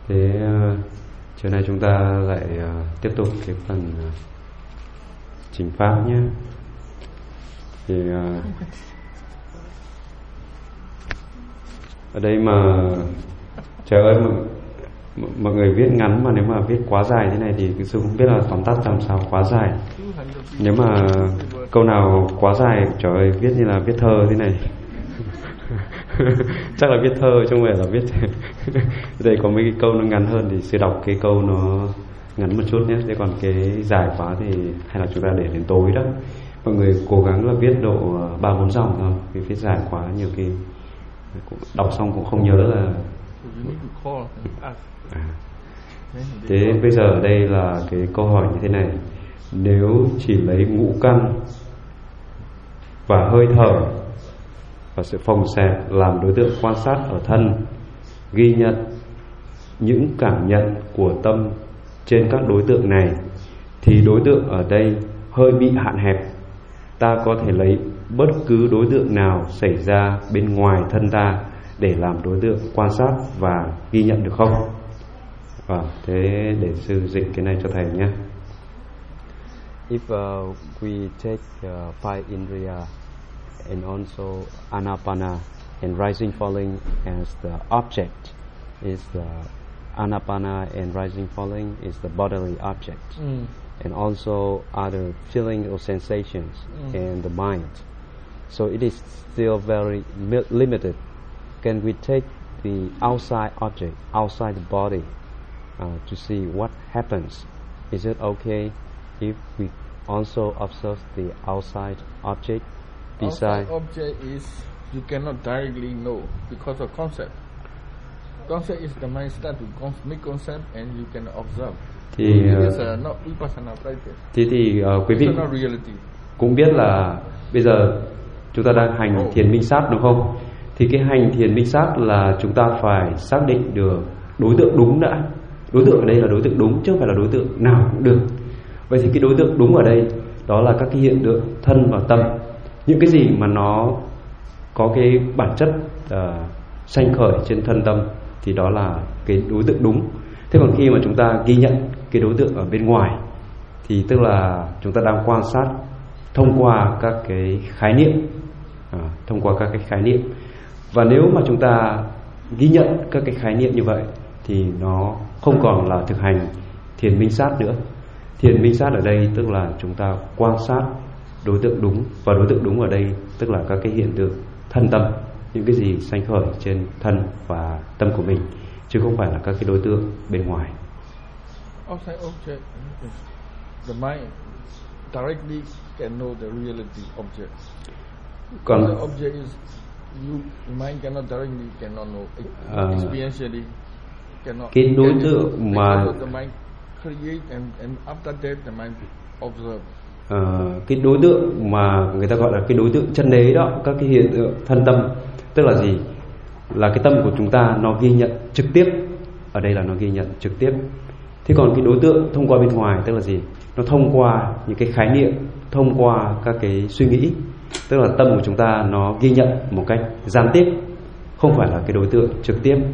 Thế chiều nay chúng ta lại tiếp tục cái phần trình pháp nhé. Thì ở đây mà trời ơi, mọi người viết ngắn, mà nếu mà viết quá dài thế này thì cái sư không biết là tóm tắt làm sao quá dài. Nếu mà câu nào quá dài, trời ơi, viết như là viết thơ thế này. Chắc là viết thơ chứ không phải là viết. Đây có mấy cái câu nó ngắn hơn thì sư đọc cái câu nó ngắn một chút nhé. Thế còn cái dài quá thì hay là chúng ta để đến tối đó. Mọi người cố gắng là viết độ 3-4 dòng thôi, vì viết dài quá nhiều khi đọc xong cũng không nhớ là. Thế bây giờ ở đây là cái câu hỏi như thế này: nếu chỉ lấy ngũ căn và hơi thở và sự phồng xẹp làm đối tượng quan sát ở thân, ghi nhận những cảm nhận của tâm trên các đối tượng này, thì đối tượng ở đây hơi bị hạn hẹp. Ta có thể lấy bất cứ đối tượng nào xảy ra bên ngoài thân ta để làm đối tượng quan sát và ghi nhận được không? Thế để sư dịch cái này cho thầy nhé. If we take five indriya and also anapana and rising falling as the object, is the anapana and rising falling is the bodily object, and also other feeling or sensations and the mind. So it is still very limited. Can we take the outside object, outside the body, to see what happens? Is it okay if we also observe the outside object? Outside object is you cannot directly know because of concept. Concept is the mind start to make concept and you can observe. Thì not vipassana practice. Thì quý vị cũng biết là bây giờ chúng ta đang hành thiền minh sát, đúng không? Thì cái hành thiền minh sát là chúng ta phải xác định được đối tượng đúng đã. Đối tượng ở đây là đối tượng đúng chứ không phải là đối tượng nào cũng được. Vậy thì cái đối tượng đúng ở đây đó là các cái hiện tượng thân và tâm. Những cái gì mà nó có cái bản chất sanh khởi trên thân tâm thì đó là cái đối tượng đúng. Thế còn khi mà chúng ta ghi nhận cái đối tượng ở bên ngoài thì tức là chúng ta đang quan sát thông qua các cái khái niệm, thông qua các cái khái niệm. Và nếu mà chúng ta ghi nhận các cái khái niệm như vậy thì nó không còn là thực hành thiền minh sát nữa. Thiền minh sát ở đây tức là chúng ta quan sát đối tượng đúng, và đối tượng đúng ở đây tức là các cái hiện tượng thân tâm, những cái gì sanh khởi trên thân và tâm của mình, chứ không phải là các cái đối tượng bên ngoài. Outside object, the mind directly can know the reality object. Còn the object is you, the mind cannot directly cannot know experientially cannot. Cái đối tượng mà the mind create and after that the mind observe. Cái đối tượng mà người ta gọi là cái đối tượng chân đế đó, các cái hiện tượng thân tâm, tức là gì? Là cái tâm của chúng ta nó ghi nhận trực tiếp. Ở đây là nó ghi nhận trực tiếp. Thế còn cái đối tượng thông qua bên ngoài tức là gì? Nó thông qua những cái khái niệm, thông qua các cái suy nghĩ. Tức là tâm của chúng ta nó ghi nhận một cách gián tiếp, không phải là cái đối tượng trực tiếp.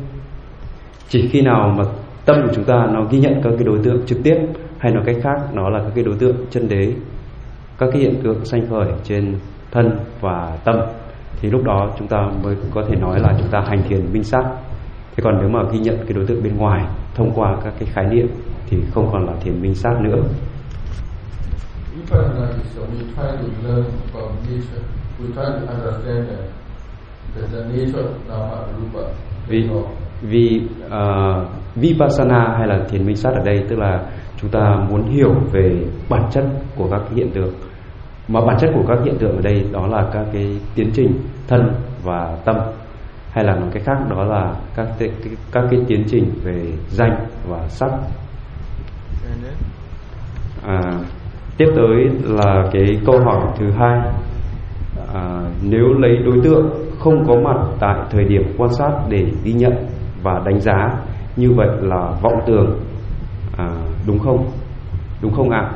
Chỉ khi nào mà tâm của chúng ta nó ghi nhận các cái đối tượng trực tiếp, hay nói cách khác nó là các cái đối tượng chân đế, các cái hiện tượng sanh khởi trên thân và tâm, thì lúc đó chúng ta mới có thể nói là chúng ta hành thiền minh sát. Thế còn nếu mà ghi nhận cái đối tượng bên ngoài thông qua các cái khái niệm thì không còn là thiền minh sát nữa. Vì Vipassana hay là thiền minh sát ở đây tức là chúng ta muốn hiểu về bản chất của các cái hiện tượng. Mà bản chất của các hiện tượng ở đây đó là các cái tiến trình thân và tâm, hay là nói cách khác đó là các cái tiến trình về danh và sắc. Tiếp tới là cái câu hỏi thứ hai: nếu lấy đối tượng không có mặt tại thời điểm quan sát để ghi nhận và đánh giá, như vậy là vọng tưởng, đúng không? Đúng không ạ?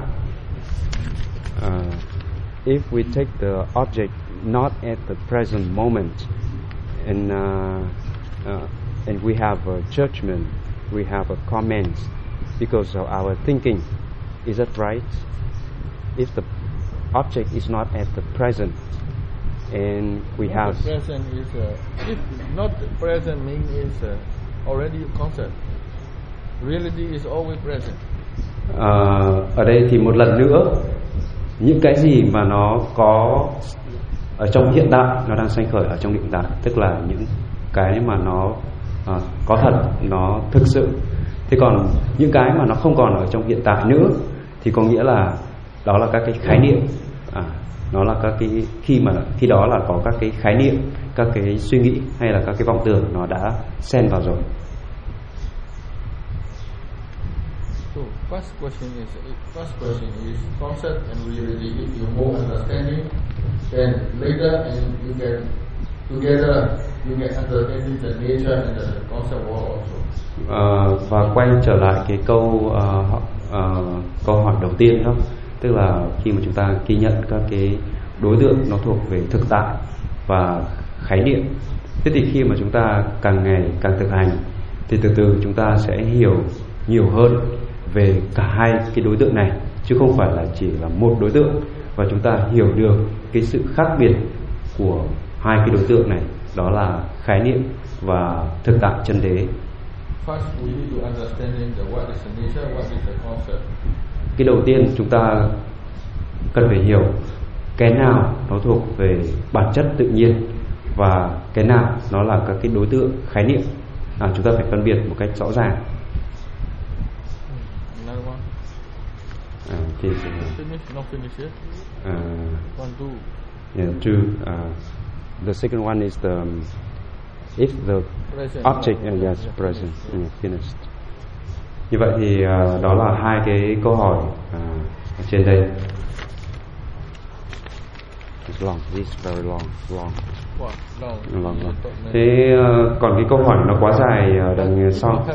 If we take the object not at the present moment and we have a judgment we have a comment because of our thinking. Is that right? If the object is not at the present, and we not have the present is if not the present means is already a concept. Reality is always present. Ở đây thì một lần nữa, những cái gì mà nó có ở trong hiện tại nó đang sanh khởi ở trong hiện tại, tức là những cái mà nó có thật, nó thực sự. Thế còn những cái mà nó không còn ở trong hiện tại nữa thì có nghĩa là đó là các cái khái niệm. Nó là các cái khi đó là có các cái khái niệm, các cái suy nghĩ hay là các cái vọng tưởng nó đã xen vào rồi. So first question is concept and reality. If you more understanding, then later and you get together you get understanding the nature and the concept world also. Và quay trở lại cái câu hỏi đầu tiên đó, tức là khi mà chúng ta ghi nhận các cái đối tượng nó thuộc về thực tại và khái niệm. Thế thì khi mà chúng ta càng ngày càng thực hành thì từ từ chúng ta sẽ hiểu nhiều hơn về cả hai cái đối tượng này, chứ không phải là chỉ là một đối tượng, và chúng ta hiểu được cái sự khác biệt của hai cái đối tượng này, đó là khái niệm và thực tại chân đế. First, we need to understanding what is the nature, what is the concept. Cái đầu tiên chúng ta cần phải hiểu cái nào nó thuộc về bản chất tự nhiên và cái nào nó là các cái đối tượng khái niệm. Chúng ta phải phân biệt một cách rõ ràng. Finish, not finish yet. One, two. Yeah, two. The second one is the if the present, object, yes, present, finished. Như vậy thì đó là hai cái câu hỏi ở trên đây. It's long. It's very long. Long. Thế còn cái câu hỏi nó quá dài đằng sau.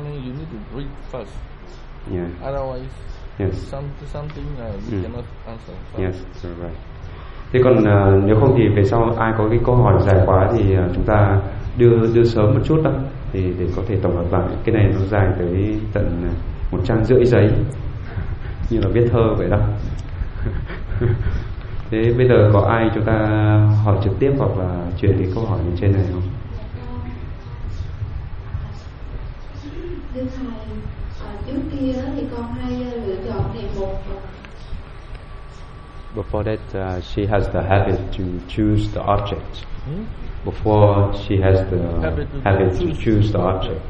Yeah. Otherwise, yes. Something you cannot answer. Yes, right. Thế còn nếu không thì về sau ai có cái câu hỏi dài quá thì chúng ta đưa sớm một chút đó, thì để có thể tổng hợp lại. Cái này nó dài tới tận 1 trang rưỡi giấy, như là viết thơ vậy đó. Thế bây giờ có ai chúng ta hỏi trực tiếp hoặc là chuyển cái câu hỏi lên trên này không? Thưa thầy, trước kia thì con hay lựa chọn đề mục. Before that, she has the habit to choose the object. Before she has the habit to choose the object.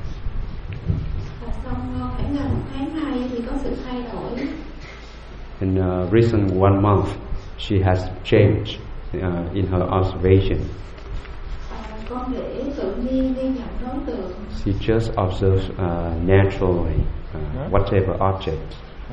Xong khoảng gần 1 tháng nay thì có sự thay đổi. In recent 1 month, she has changed in her observation. Con để tự nhiên ghi nhận đối tượng. She just observes naturally whatever object.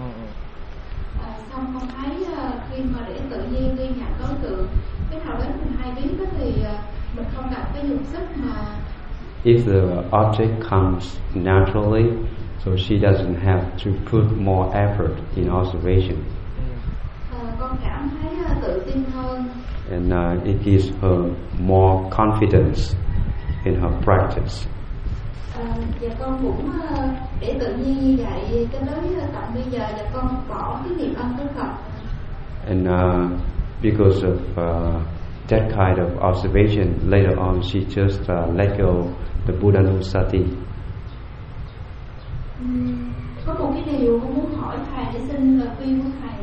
Xong con thấy khi mà để tự nhiên ghi nhận đối tượng, cái nào đến mình hay biết thì mình không cần cái dùng sức mà. If the object comes naturally, so she doesn't have to put more effort in observation. Con cảm thấy tự tin hơn. And it gives her more confidence in her practice. Và con cũng để tự nhiên như vậy cho tới tận bây giờ, và con bỏ cái niệm ân đức Phật. And because of that kind of observation, later on she just let go the Buddhanusati. Có một cái điều con muốn hỏi thầy để xin lời khuyên của thầy.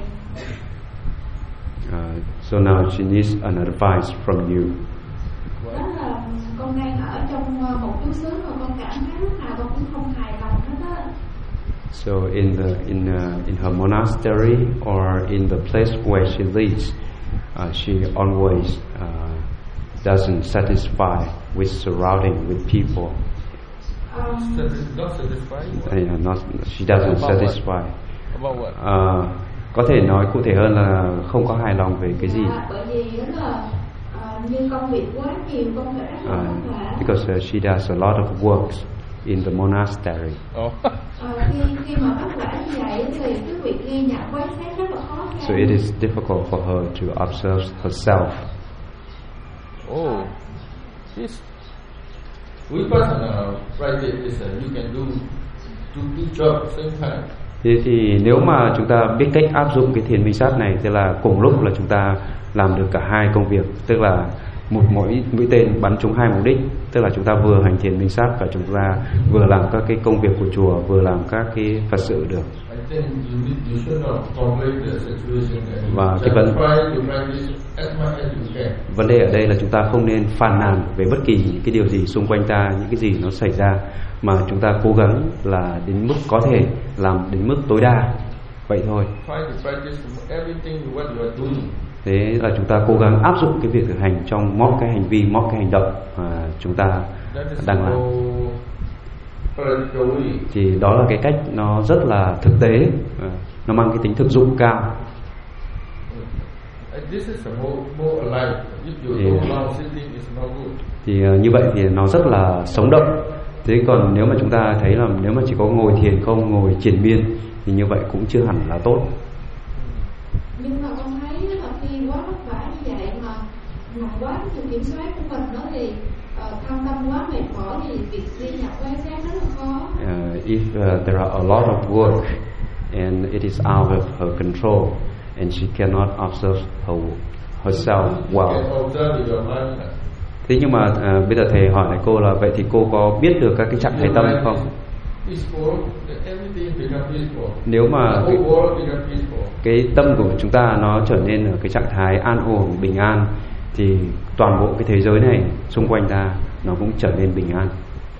So now she needs an advice from you. Đó là con đang ở trong một chú xứ mà con cảm thấy lúc nào con cũng không hài lòng hết á. So in her monastery or in the place where she lives, she always doesn't satisfy with surrounding with people. Not satisfied? She doesn't satisfy. About what? Có thể nói cụ thể hơn là không có hài lòng về cái gì? Bởi vì đó là như công việc quá nhiều, công việc rất là vất vả. Because she does a lot of works in the monastery. Khi mà vất vả như vậy thì cái việc ghi nhận quán sát rất là khó khăn. So it is difficult for her to observe herself. Oh, this Vipassana practice is you can do do each job at the same time. Thế thì nếu mà chúng ta biết cách áp dụng cái thiền minh sát này, tức là cùng lúc là chúng ta làm được cả hai công việc, tức là một mũi tên bắn trúng hai mục đích, tức là chúng ta vừa hành thiền minh sát và chúng ta vừa làm các cái công việc của chùa, vừa làm các cái Phật sự được. Và cái vấn đề ở đây là chúng ta không nên phàn nàn về bất kỳ những cái điều gì xung quanh ta, những cái gì nó xảy ra, mà chúng ta cố gắng là đến mức có thể làm đến mức tối đa vậy thôi. Thế là chúng ta cố gắng áp dụng cái việc thực hành trong mọi cái hành vi, mọi cái hành động mà chúng ta đang làm. Thì đó là cái cách nó rất là thực tế, nó mang cái tính thực dụng cao. Thì như vậy thì nó rất là sống động. Thế còn nếu mà chúng ta thấy là nếu mà chỉ có ngồi thiền không, ngồi triền miên thì như vậy cũng chưa hẳn là tốt. Nhưng mà con thấy là khi quá vất vả như vậy mà nằm quá sự kiểm soát của mình đó thì tham tâm quá mệt mỏi thì việc đi nhập quan sát rất là khó. If there are a lot of work and it is out of her control and she cannot observe herself well. Thế nhưng mà bây giờ thầy hỏi lại cô là vậy thì cô có biết được các cái trạng thái tâm không? Nếu mà cái tâm của chúng ta nó trở nên ở cái trạng thái an ổn, bình an, thì toàn bộ cái thế giới này xung quanh ta nó cũng trở nên bình an.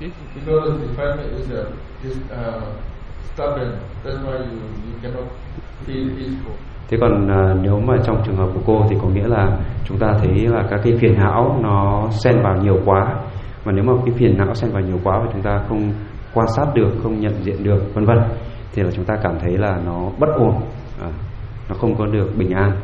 Thế còn nếu mà trong trường hợp của cô thì có nghĩa là chúng ta thấy là các cái phiền não nó xen vào nhiều quá, mà nếu mà cái phiền não xen vào nhiều quá và chúng ta không quan sát được, không nhận diện được, vân vân, thì là chúng ta cảm thấy là nó bất ổn, nó không có được bình an.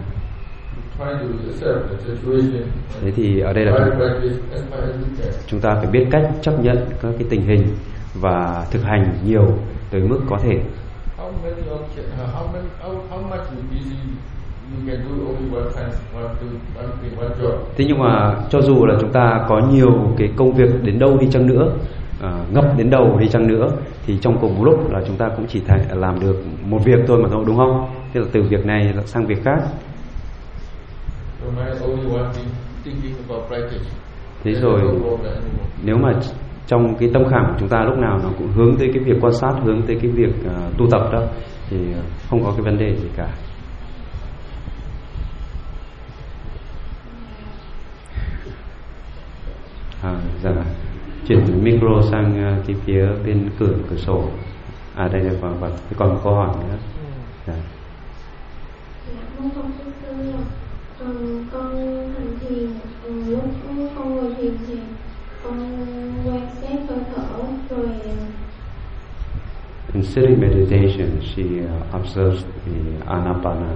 Thế thì ở đây là chúng ta phải biết cách chấp nhận các cái tình hình và thực hành nhiều tới mức có thể. Thế nhưng mà cho dù là chúng ta có nhiều cái công việc đến đâu đi chăng nữa, ngập đến đầu đi chăng nữa, thì trong cùng một lúc là chúng ta cũng chỉ thể làm được một việc thôi mà thôi, đúng không? Thế là từ việc này sang việc khác. Thế rồi nếu mà trong cái tâm khảm của chúng ta lúc nào nó cũng hướng tới cái việc quan sát, hướng tới cái việc tu tập đó, thì không có cái vấn đề gì cả. Dạ, chuyển từ micro sang cái phía bên cửa sổ. Đây là và còn một câu hỏi nữa. Dạ. Con hành thiền, lúc con ngồi thiền thì con quan sát hơi thở rồi. In sitting meditation, she observes the Anapana.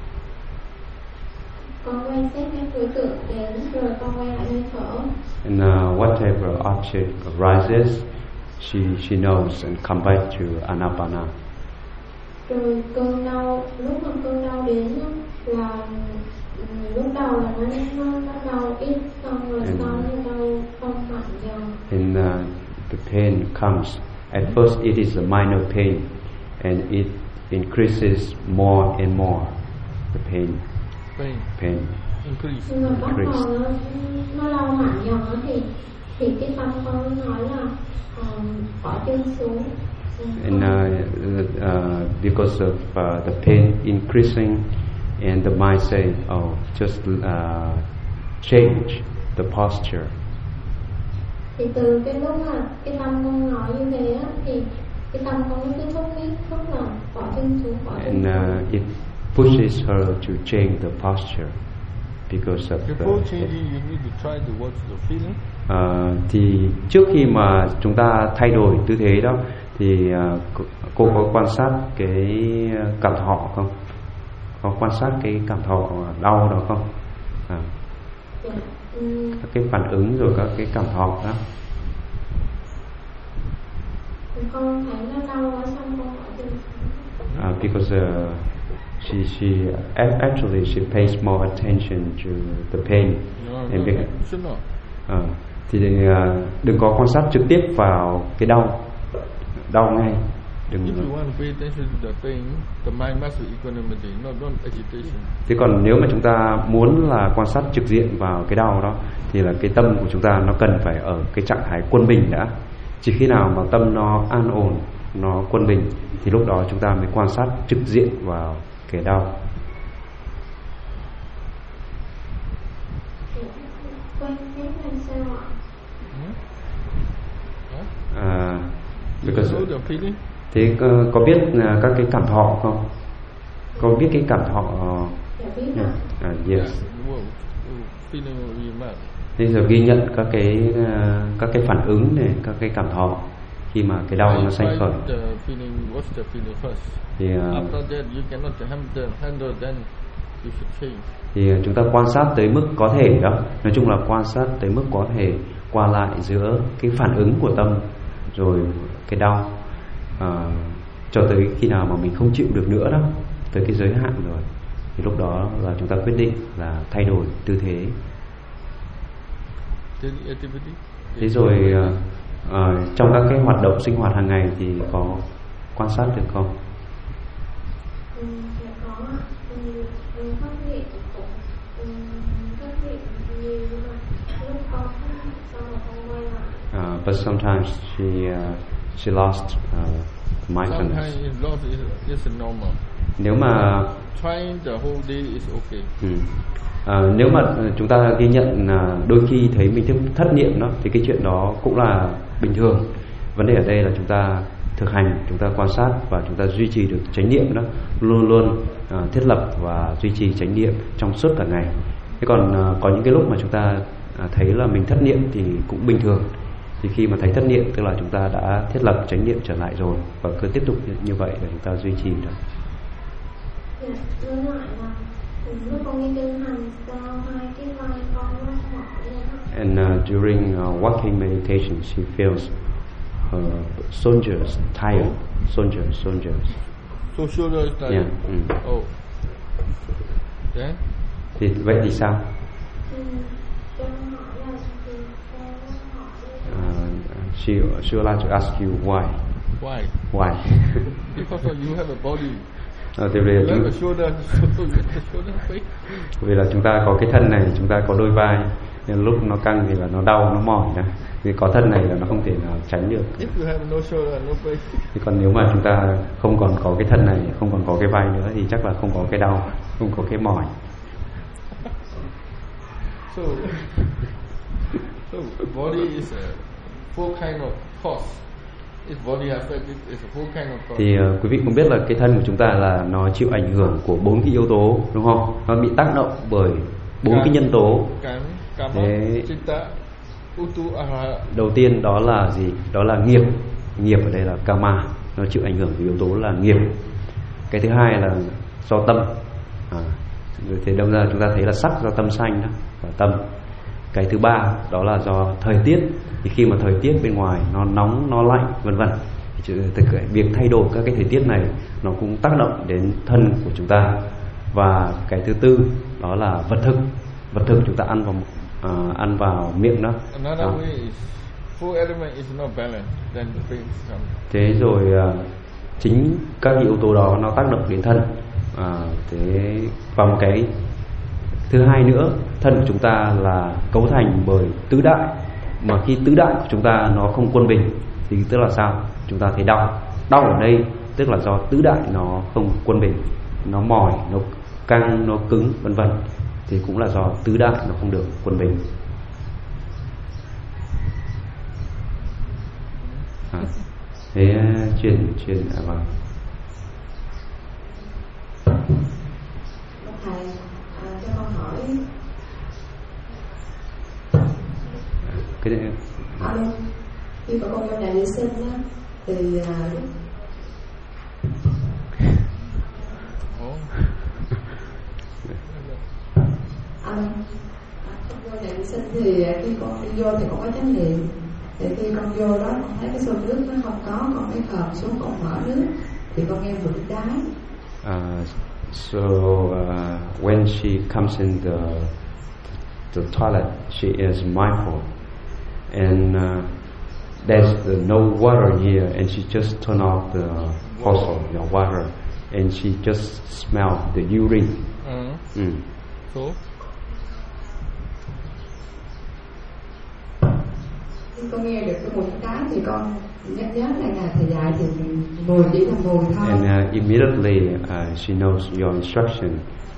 Con quan sát các đối tượng đến rồi con quay lại hơi thở. And whatever object arises, she knows and come back to Anapana. Rồi cơn đau, lúc mà cơn đau đến là lúc đầu là nó đau ít, xong rồi sau nó đau không mạnh dần. And the pain comes. At first it is a minor pain, and it increases more and more. The pain increase. Nhưng mà bắt đầu nó đau mạnh dần thì cái tâm con nói là bỏ chân xuống. And because of the pain increasing, and the mind say, "Oh, just change the posture." Thì từ cái lúc mà cái tâm con nói như thế á, thì cái tâm con cứ thúc là bỏ chân xuống, bỏ chân xuống. And it pushes her to change the posture because of before changing, you need to try to watch the feeling. Thì trước khi mà chúng ta thay đổi tư thế đó, thì cô có quan sát cái cảm thọ không? Có quan sát cái cảm thọ đau đó không? Các cái phản ứng rồi các cái cảm thọ đó. Con thấy nó đau quá xong con bỏ chân xuống. Because she actually pays more attention to the pain. Thì đừng có quan sát trực tiếp vào cái đau ngay, Đừng. If you want to pay attention to the thing, the mind must be equanimity, not agitation. Thế còn nếu mà chúng ta muốn là quan sát trực diện vào cái đau đó thì là cái tâm của chúng ta nó cần phải ở cái trạng thái quân bình đã. Chỉ khi nào mà tâm nó an ổn, nó quân bình thì lúc đó chúng ta mới quan sát trực diện vào cái đau. Because thế có biết các cái cảm thọ không? Có biết cái cảm thọ? Yes. Bây giờ ghi nhận các cái phản ứng này, các cái cảm thọ khi mà cái đau nó sanh khởi. Thì chúng ta quan sát tới mức có thể đó. Nói chung là quan sát tới mức có thể qua lại giữa cái phản ứng của tâm rồi cái đau, cho tới khi nào mà mình không chịu được nữa đó, tới cái giới hạn rồi thì lúc đó là chúng ta quyết định là thay đổi tư thế. Thế rồi trong các cái hoạt động sinh hoạt hàng ngày thì có quan sát được không? But sometimes she lost mindfulness. Sometimes it's lost. It's normal. Nếu mà trying the whole day is okay. Nếu mà chúng ta ghi nhận đôi khi thấy mình thất niệm đó thì cái chuyện đó cũng là bình thường. Vấn đề ở đây là chúng ta thực hành, chúng ta quan sát và chúng ta duy trì được chánh niệm đó, luôn luôn thiết lập và duy trì chánh niệm trong suốt cả ngày. Thế còn có những cái lúc mà chúng ta thấy là mình thất niệm thì cũng bình thường. Thì khi mà thấy thất niệm tức là chúng ta đã thiết lập chánh niệm trở lại rồi và cứ tiếp tục như vậy để chúng ta duy trì đó. And during walking meditation, she feels her shoulders tired. Shoulders. So shoulders tired. Yeah. Oh. Then? Thì vậy thì sao? She would like to ask you why. Why? Because you have a body. Vì là chúng ta có cái thân này, chúng ta có đôi vai, nên lúc nó căng thì là nó đau, nó mỏi nữa. Vì có thân này là nó không thể nào tránh được. Thì còn nếu mà chúng ta không còn có cái thân này, không còn có cái vai nữa thì chắc là không có cái đau, không có cái mỏi. So body is a four kind of cause. Thì quý vị cũng biết là cái thân của chúng ta là nó chịu ảnh hưởng của 4 cái yếu tố, đúng không? Nó bị tác động bởi 4 cái nhân tố. Thế đầu tiên đó là gì? Đó là nghiệp. Nghiệp ở đây là karma, nó chịu ảnh hưởng của yếu tố là nghiệp. Cái thứ hai là do tâm. Thế đâm ra chúng ta thấy là sắc do tâm sanh đó, và tâm. Cái thứ ba đó là do thời tiết. Thì khi mà thời tiết bên ngoài nó nóng, nó lạnh, vân vân, việc thay đổi các cái thời tiết này nó cũng tác động đến thân của chúng ta. Và cái thứ tư đó là vật thực. Vật thực chúng ta ăn vào miệng đó. Thế rồi chính các yếu tố đó nó tác động đến thân. Thế và một cái thứ hai nữa, thân của chúng ta là cấu thành bởi tứ đại. Mà khi tứ đại của chúng ta nó không quân bình thì tức là sao? Chúng ta thấy đau. Đau ở đây tức là do tứ đại nó không quân bình, nó mỏi, nó căng, nó cứng, vân vân, thì cũng là do tứ đại nó không được quân bình. Thế truyền vào. Thầy cho con hỏi cái này khi mà con vô nhà vệ sinh á thì vô nhà vệ sinh thì khi con đi vô thì con có chánh niệm. Thì khi con vô đó con thấy cái xô nước nó không có, con mới khom xuống con mở nước thì con nghe mùi đái. So when she comes in the toilet, she is mindful, and there's no water here, and she just turn off the faucet, the water, and she just smell the urine. So khi con nghe được cái mùi thuốc lá thì con nhớ là nhà thầy dạy thì mùi chỉ là mùi thôi. And immediately she knows your instruction.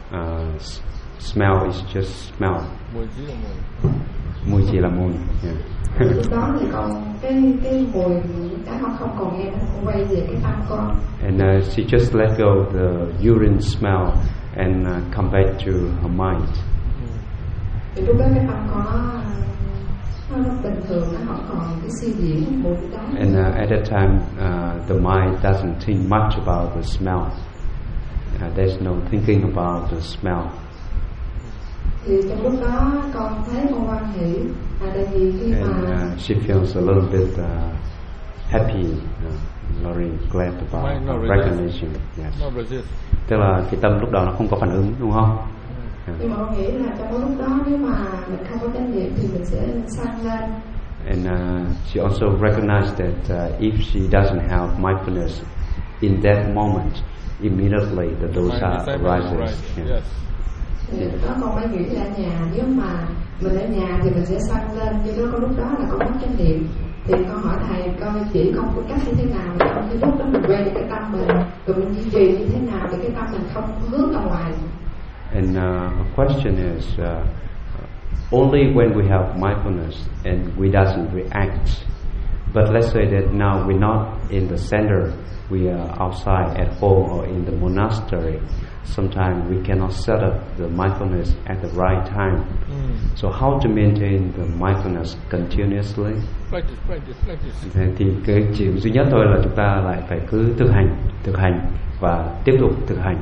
Smell is just smell. mùi chỉ là mùi. Mùi chỉ là mùi. Lúc đó thì con cái mùi cái con không còn nghe, con quay về cái tâm con. And she just let go the urine smell and come back to her mind. Thì lúc đó cái tâm con nó bình thường, nó không còn cái suy diễn mùi đó. And at that time, the mind doesn't think much about the smell. There's no thinking about the smell. Thì trong lúc đó con thấy con hoan hỷ, tại vì khi mà she feels a little bit happy, very glad about recognition. Yes. Tức là cái tâm lúc đó nó không có phản ứng, đúng không? Nhưng mà con nghĩ là trong lúc đó nếu mà mình không có chánh niệm thì mình sẽ sanh lên. And she also recognized that if she doesn't have mindfulness in that moment, immediately the dosa arises. Yes. Đó con mới nghĩ là nhà, nếu mà mình ở nhà thì mình sẽ sanh lên, nhưng đó có lúc đó là con mất chánh niệm. Thì con hỏi thầy coi chỉ con có cách như thế nào mà trong cái lúc đó mình quay được cái tâm mình, rồi mình duy trì như thế nào để cái tâm mình không hướng ra ngoài. And a question is, only when we have mindfulness and we doesn't react. But let's say that now we're not in the center, we are outside at home or in the monastery. Sometimes we cannot set up the mindfulness at the right time. So how to maintain the mindfulness continuously? Practice. Thì cái chỉ duy nhất thôi là chúng ta lại phải cứ thực hành và tiếp tục thực hành.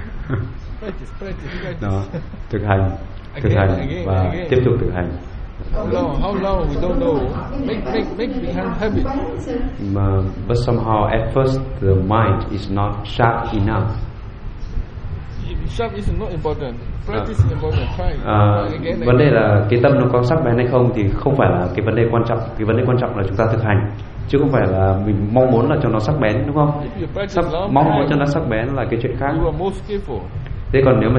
Đó, thực hành và tiếp tục thực hành. How long we don't know. Make become habit. But somehow at first the mind is not sharp enough. Sharp is not important. Practice is important. Try. Vấn đề là cái tâm nó có sắc bén hay không thì không phải là cái vấn đề quan trọng. Cái vấn đề quan trọng là chúng ta thực hành, chứ không phải là mình mong muốn là cho nó sắc bén, đúng không? Mong muốn cho nó sắc bén là cái chuyện khác. Thế còn nếu mà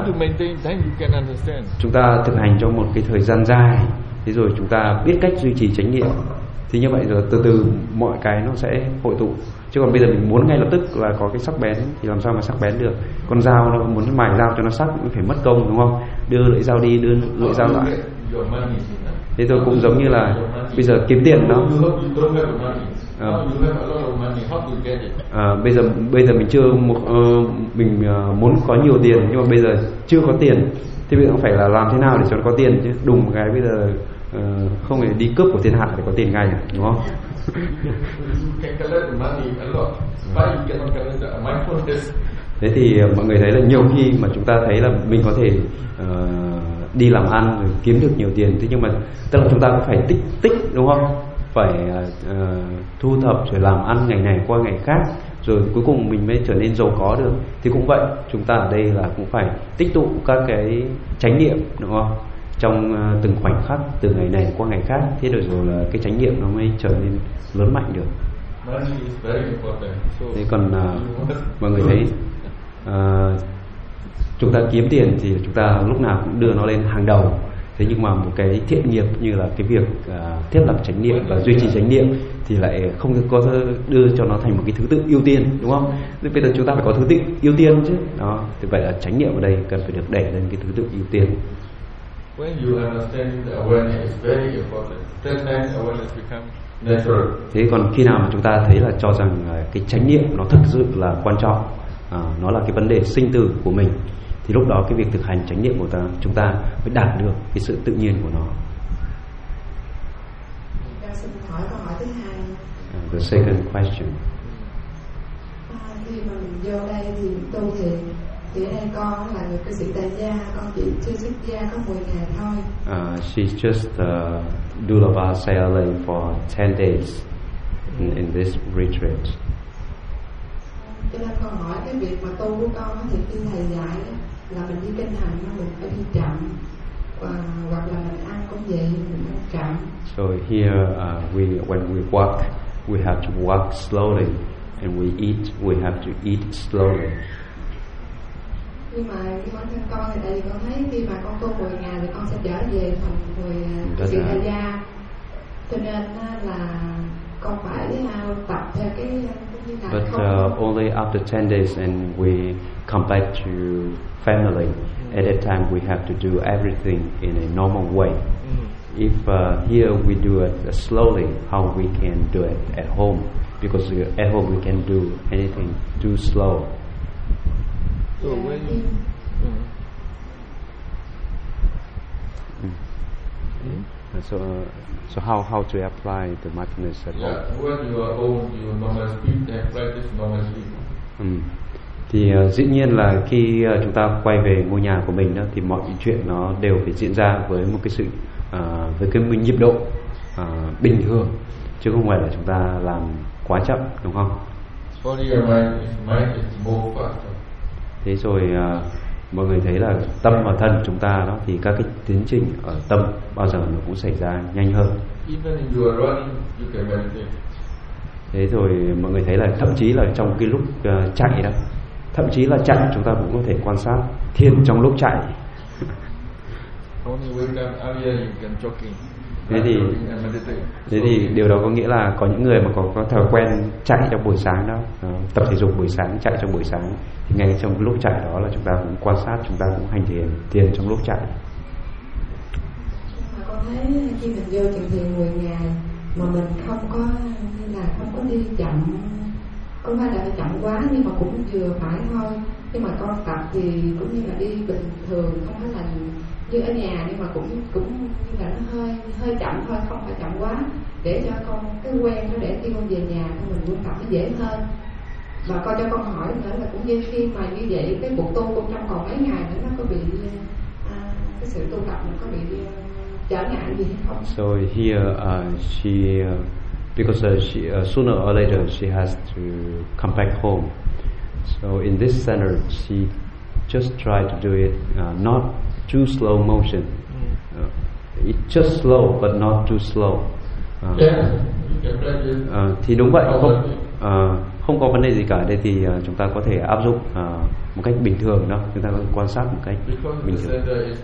chúng ta thực hành trong một cái thời gian dài, thế rồi chúng ta biết cách duy trì chánh niệm, thì như vậy rồi từ từ mọi cái nó sẽ hội tụ. Chứ còn bây giờ mình muốn ngay lập tức là có cái sắc bén thì làm sao mà sắc bén được? Con dao nó muốn mài dao cho nó sắc cũng phải mất công, đúng không? Đưa lưỡi dao đi, đưa lưỡi dao lại. Thế tôi cũng giống như là bây giờ kiếm tiền đó. Bây giờ mình chưa mình muốn có nhiều tiền, nhưng mà bây giờ chưa có tiền thì bây giờ phải là làm thế nào để cho nó có tiền chứ. Đùng một cái bây giờ không phải đi cướp của thiên hạ để có tiền ngay, đúng không? Thế thì mọi người thấy là nhiều khi mà chúng ta thấy là mình có thể đi làm ăn rồi kiếm được nhiều tiền, thế nhưng mà tức là chúng ta cũng phải tích, đúng không? Phải thu thập rồi làm ăn ngày này qua ngày khác, rồi cuối cùng mình mới trở nên giàu có được. Thì cũng vậy, chúng ta ở đây là cũng phải tích tụ các cái chánh niệm, đúng không? Trong từng khoảnh khắc, từ ngày này qua ngày khác, thế rồi là cái chánh niệm nó mới trở nên lớn mạnh được. Thế còn mọi người thấy chúng ta kiếm tiền thì chúng ta lúc nào cũng đưa nó lên hàng đầu. Thế nhưng mà một cái thiện nghiệp như là cái việc thiết lập chánh niệm và duy trì chánh niệm thì lại không có đưa cho nó thành một cái thứ tự ưu tiên, đúng không? Nên bây giờ chúng ta phải có thứ tự ưu tiên chứ. Đó, thì vậy là chánh niệm ở đây cần phải được đẩy lên cái thứ tự ưu tiên. When you understand the awareness is very important, then awareness becomes natural. Thế còn khi nào mà chúng ta thấy là cho rằng cái chánh niệm nó thực sự là quan trọng, nó là cái vấn đề sinh tử của mình, thì lúc đó cái việc thực hành chánh niệm của chúng ta mới đạt được cái sự tự nhiên của nó. Xin hỏi câu hỏi thứ hai. The second question. Khi mà mình vô đây thì tu thì ở đây con là người cư sĩ tại gia, con chỉ chưa xuất gia có 10 ngày thôi. She's just Dulaba Sayalay for 10 days in this retreat. Cho nên con hỏi cái việc mà tu của con thì khi thầy dạy là mình đi kinh hành, mình phải đi chậm. hoặc là mình ăn cũng vậy, mình ăn chậm. So here when we walk, we have to walk slowly, and we have to eat slowly. Nhưng mà như bản thân con thì tại vì con thấy khi mà con tu 10 ngày thì con sẽ trở về thành người sự đại gia, cho nên là con phải tập theo cái như là But only after 10 days and we come back to family. At that time we have to do everything in a normal way. If here we do it slowly, how we can do it at home? Because at home we can do anything too slow. So when So how to apply the mindfulness at home? when you are home, you normal speak and practice normal speak. Thì dĩ nhiên là khi chúng ta quay về ngôi nhà của mình đó, thì mọi chuyện nó đều phải diễn ra với một cái sự với cái nhịp độ bình thường, chứ không phải là chúng ta làm quá chậm, đúng không? Mind is more faster. Thế rồi mọi người thấy là tâm và thân chúng ta đó, thì các cái tiến trình ở tâm bao giờ nó cũng xảy ra nhanh hơn. Even if you are running, you can meditate. Thế rồi mọi người thấy là thậm chí là trong cái lúc chạy đó, thậm chí là chạy chúng ta cũng có thể quan sát thiền trong lúc chạy. Thế thì điều đó có nghĩa là có những người mà có thói quen chạy trong buổi sáng đó, tập thể dục buổi sáng, chạy trong buổi sáng, thì ngay trong lúc chạy đó là chúng ta cũng quan sát, chúng ta cũng hành thiền trong lúc chạy. Mà con thấy khi mình vô trường thiền 10 ngày mà mình không có như là không có đi chậm, không phải là phải chậm quá nhưng mà cũng vừa phải thôi. Nhưng mà con tập thì cũng như là đi bình thường, không phải là như ở nhà, nhưng mà cũng như là nó hơi chậm thôi, không phải chậm quá, để cho con cái quen nó, để khi con về nhà mình muốn tập nó dễ hơn. Và coi cho con hỏi nữa là cũng như khi mà như vậy cái cuộc tu con trong còn mấy ngày nữa nó có bị cái sự tu tập nó có bị trở ngại gì hay không? So here she because sooner or later she has to come back home. So in this center she just try to do it not too slow motion. It's just slow but not too slow. Thì đúng vậy, không có vấn đề gì cả. Đây thì chúng ta có thể áp dụng một cách bình thường đó, chúng ta có thể quan sát một cách bình thường.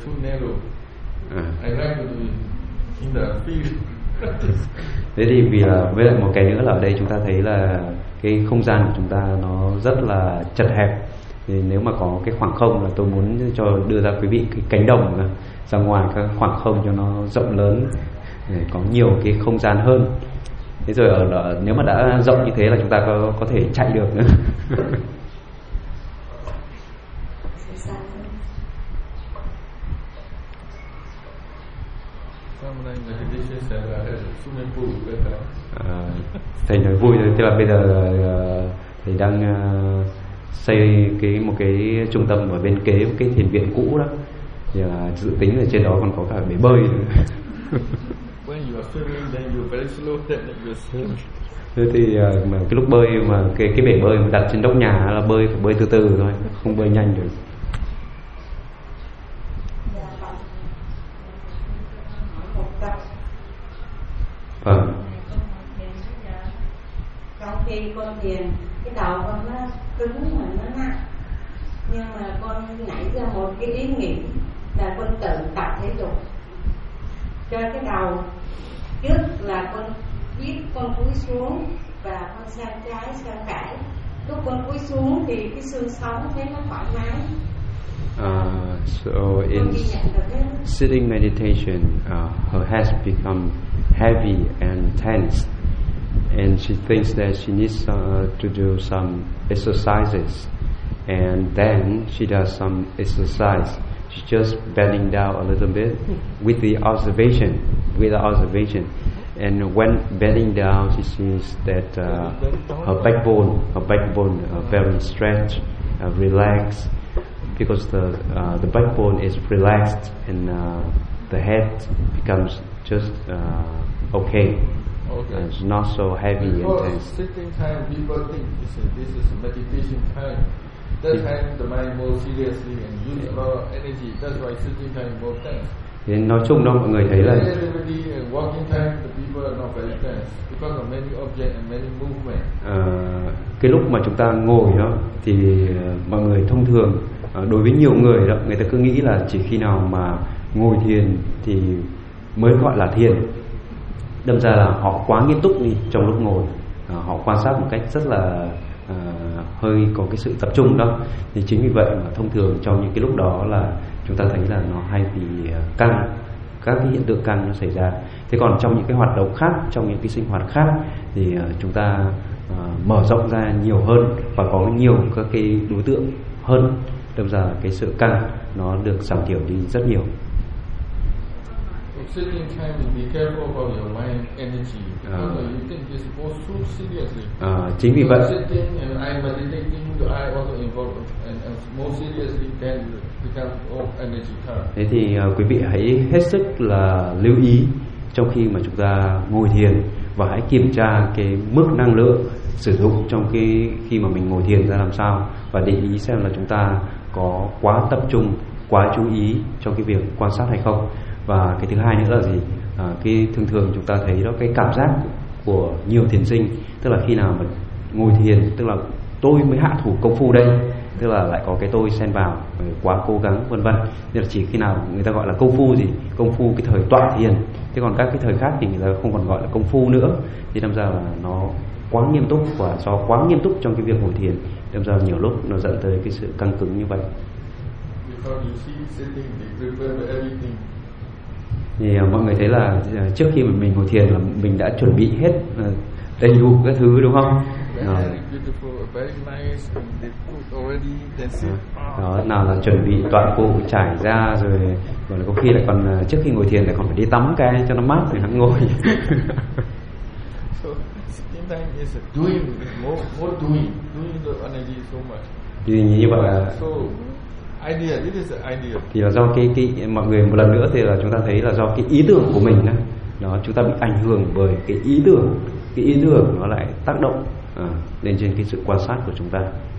Thế thì vì là với lại một cái nữa là ở đây chúng ta thấy là cái không gian của chúng ta nó rất là chật hẹp. Thì nếu mà có cái khoảng không là tôi muốn đưa ra quý vị cái cánh đồng ra ngoài các khoảng không cho nó rộng lớn, để có nhiều cái không gian hơn. Thế rồi nếu mà đã rộng như thế là chúng ta có thể chạy được nữa. Thầy nói vui thôi, tức là bây giờ thầy đang xây một cái trung tâm ở bên kế cái thiền viện cũ đó, thì dự tính là trên đó còn có cả bể bơi nữa. Thế thì mà cái lúc bơi mà cái bể bơi mà đặt trên nóc nhà là bơi phải bơi từ từ thôi, không bơi nhanh được. Vâng. Trong khi con thiền, cái đầu con nó cứng mà nó nặng, nhưng mà con nảy ra một cái ý nghĩ là con tự tập thể dục cho cái đầu. Trước là con biết con cúi xuống và con sang trái sang phải. Lúc con cúi xuống thì cái xương sống thấy nó thoải mái. So in sitting meditation, her head become heavy and tense, and she thinks that she needs to do some exercises, and then she does some exercise. She's just bending down a little bit with the observation, and when bending down, she sees that her backbone very stretched, relaxed, because the backbone is relaxed and the head becomes just okay. It's not so heavy and tense. Sitting time, people think this is meditation time. That time the mind more seriously and use a lot of energy. That's why sitting time more tense. Thế nói chung đó mọi người thấy là cái lúc mà chúng ta ngồi đó thì mọi người thông thường đối với nhiều người đó, người ta cứ nghĩ là chỉ khi nào mà ngồi thiền thì mới gọi là thiền. Đâm ra là họ quá nghiêm túc đi trong lúc ngồi, họ quan sát một cách rất là hơi có cái sự tập trung đó. Thì chính vì vậy mà thông thường trong những cái lúc đó là chúng ta thấy là nó hay bị căng, các cái hiện tượng căng nó xảy ra. Thế còn trong những cái hoạt động khác, trong những cái sinh hoạt khác thì chúng ta mở rộng ra nhiều hơn và có nhiều các cái đối tượng hơn, đâm ra cái sự căng nó được giảm thiểu đi rất nhiều. Sitting time, be careful about your mind energy. Because you think this goes so seriously. Chính vì vậy. Sitting and I meditating, I also involved and more seriously then become all energy time. Thế thì quý vị hãy hết sức là lưu ý trong khi mà chúng ta ngồi thiền và hãy kiểm tra cái mức năng lượng sử dụng trong khi mà mình ngồi thiền ra làm sao, và để ý xem là chúng ta có quá tập trung, quá chú ý trong cái việc quan sát hay không. Và cái thứ hai nữa là gì? Cái thường chúng ta thấy đó, cái cảm giác của nhiều thiền sinh, tức là khi nào mà ngồi thiền, tức là tôi mới hạ thủ công phu đây, tức là lại có cái tôi xen vào, quá cố gắng vân vân. Nên là chỉ khi nào người ta gọi là công phu gì? Công phu cái thời tọa thiền. Thế còn các cái thời khác thì người ta không còn gọi là công phu nữa. Thì đâm ra là nó quá nghiêm túc, và do quá nghiêm túc trong cái việc ngồi thiền, đâm ra nhiều lúc nó dẫn tới cái sự căng cứng như vậy. Thì mọi người thấy là trước khi mà mình ngồi thiền là mình đã chuẩn bị hết đầy đủ các thứ, đúng không? Đó, nào là chuẩn bị tọa cụ trải ra, rồi là có khi lại còn trước khi ngồi thiền lại còn phải đi tắm cái cho nó mát rồi hẵng ngồi. Thì như vậy là thì là do cái mọi người một lần nữa thì là chúng ta thấy là do cái ý tưởng của mình đó, chúng ta bị ảnh hưởng bởi cái ý tưởng nó lại tác động lên trên cái sự quan sát của chúng ta.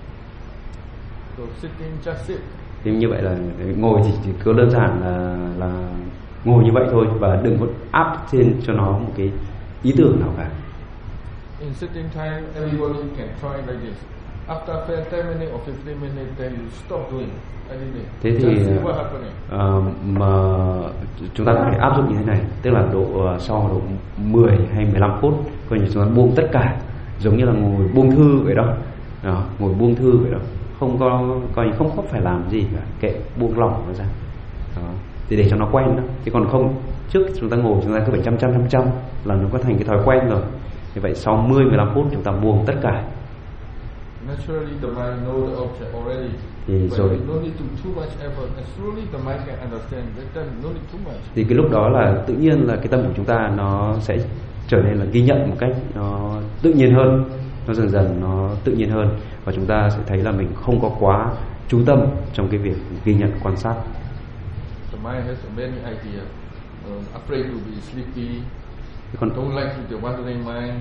Thì như vậy là ngồi thì chỉ cứ đơn giản là ngồi như vậy thôi, và đừng có áp trên cho nó một cái ý tưởng nào cả. In sitting time, everybody can try like this. After 10 minutes or 15 minutes, then you stop doing anything. Thế thì mà chúng ta có thể áp dụng như thế này, tức là sau độ 10 hay 15 phút, coi như chúng ta buông tất cả, giống như là ngồi buông thư vậy đó. Ngồi buông thư vậy đó, không có phải làm gì cả, kệ buông lỏng nó ra. Thì để cho nó quen đó. Chứ còn không, trước chúng ta ngồi chúng ta cứ phải chăm là nó có thành cái thói quen rồi. Như vậy sau 10-15 phút chúng ta buông tất cả. Naturally, the mind knows the object already. Thì rồi no need to too much effort. And slowly the mind can understand. Then no need too much. Thì cái lúc đó là tự nhiên là cái tâm của chúng ta nó sẽ trở nên là ghi nhận một cách nó tự nhiên hơn, nó dần nó tự nhiên hơn, và chúng ta sẽ thấy là mình không có quá chú tâm trong cái việc ghi nhận quan sát. The mind has many ideas. Afraid to be sleepy. Còn don't like the wandering mind.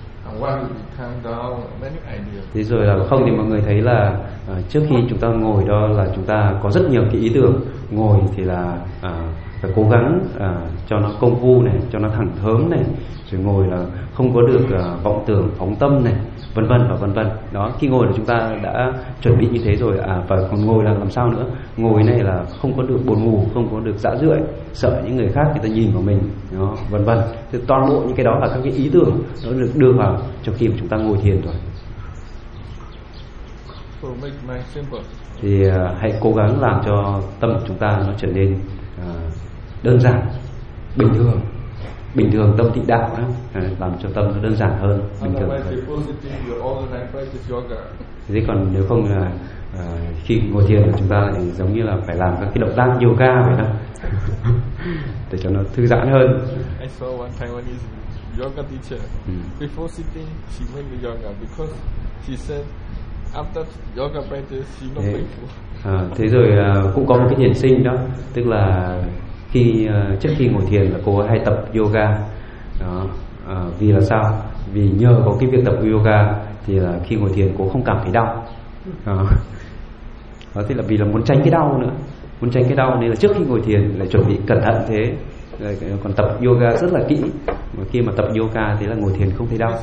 Thế rồi là không thì mọi người thấy là trước khi chúng ta ngồi đó là chúng ta có rất nhiều cái ý tưởng. Ngồi thì là phải cố gắng cho nó công phu này, cho nó thẳng thớm này, rồi ngồi là không có được vọng tưởng phóng tâm này, vân vân. Đó, khi ngồi là chúng ta đã chuẩn bị như thế rồi, và còn ngồi là làm sao nữa? Ngồi này là không có được buồn ngủ, không có được dã rượi, sợ những người khác người ta nhìn vào mình, đó, vân vân. Thì toàn bộ những cái đó là các cái ý tưởng nó được đưa vào trong khi mà chúng ta ngồi thiền rồi. Thì hãy cố gắng làm cho tâm của chúng ta nó trở nên đơn giản, bình thường tâm tị đạo đó, làm cho tâm nó đơn giản hơn, bình thường hơn. Thế còn nếu không là khi ngồi thiền của chúng ta thì giống như là phải làm các cái động tác yoga vậy đó, để cho nó thư giãn hơn. I saw one Taiwanese yoga teacher. Before sitting, she went to yoga because she said after yoga practice she not painful. Thế rồi cũng có một cái thiền sinh đó, tức là trước khi ngồi thiền là cô hay tập yoga đó. Vì là sao? Vì nhờ có cái việc tập yoga thì là khi ngồi thiền cô không cảm thấy đau đó. Thế là vì là muốn tránh cái đau nữa, muốn tránh cái đau nên là trước khi ngồi thiền lại chuẩn bị cẩn thận thế. Rồi còn tập yoga rất là kỹ, mà khi mà tập yoga thì là ngồi thiền không thấy đau.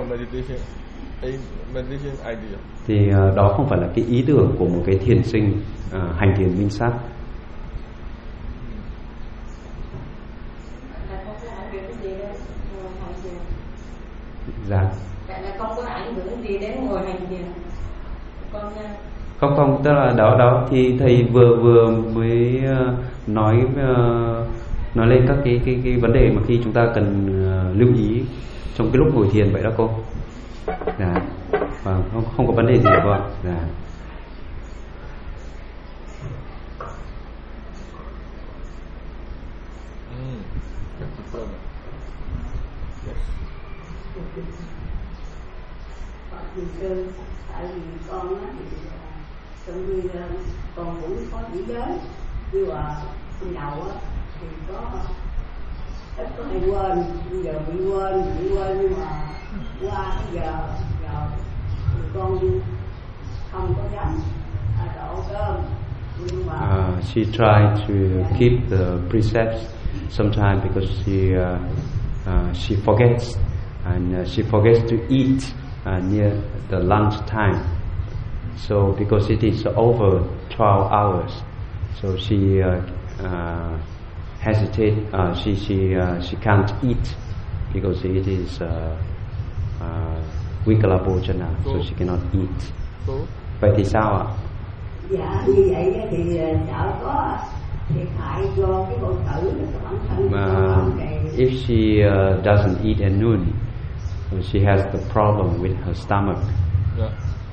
Thì đó không phải là cái ý tưởng của một cái thiền sinh hành thiền minh sát. Dạ. Không có ảnh hưởng gì đến ngồi hành thiền. Không, tức là đó thì thầy vừa mới nói lên các cái vấn đề mà khi chúng ta cần lưu ý trong cái lúc ngồi thiền vậy đó cô. Dạ. Và không có vấn đề gì cô ạ. Dạ. Tại vì con á thì trong khi con cũng có chỉ giới, nhưng mà ban đầu á thì có ít có hay quên, bây giờ bị quên nhưng mà qua cái giờ thì con không có dám đổ cơm. She tried to keep the precepts sometimes because she forgets and she forgets to eat near the lunch time. So because it is over 12 hours, so she hesitate. She can't eat because it is Vikala Bhojana, so she cannot eat. Vậy thì sao ạ? Dạ như vậy thì sợ có thiệt hại cho cái bầu tử cái bản thân. If she doesn't eat at noon, she has the problem with her stomach. Yeah.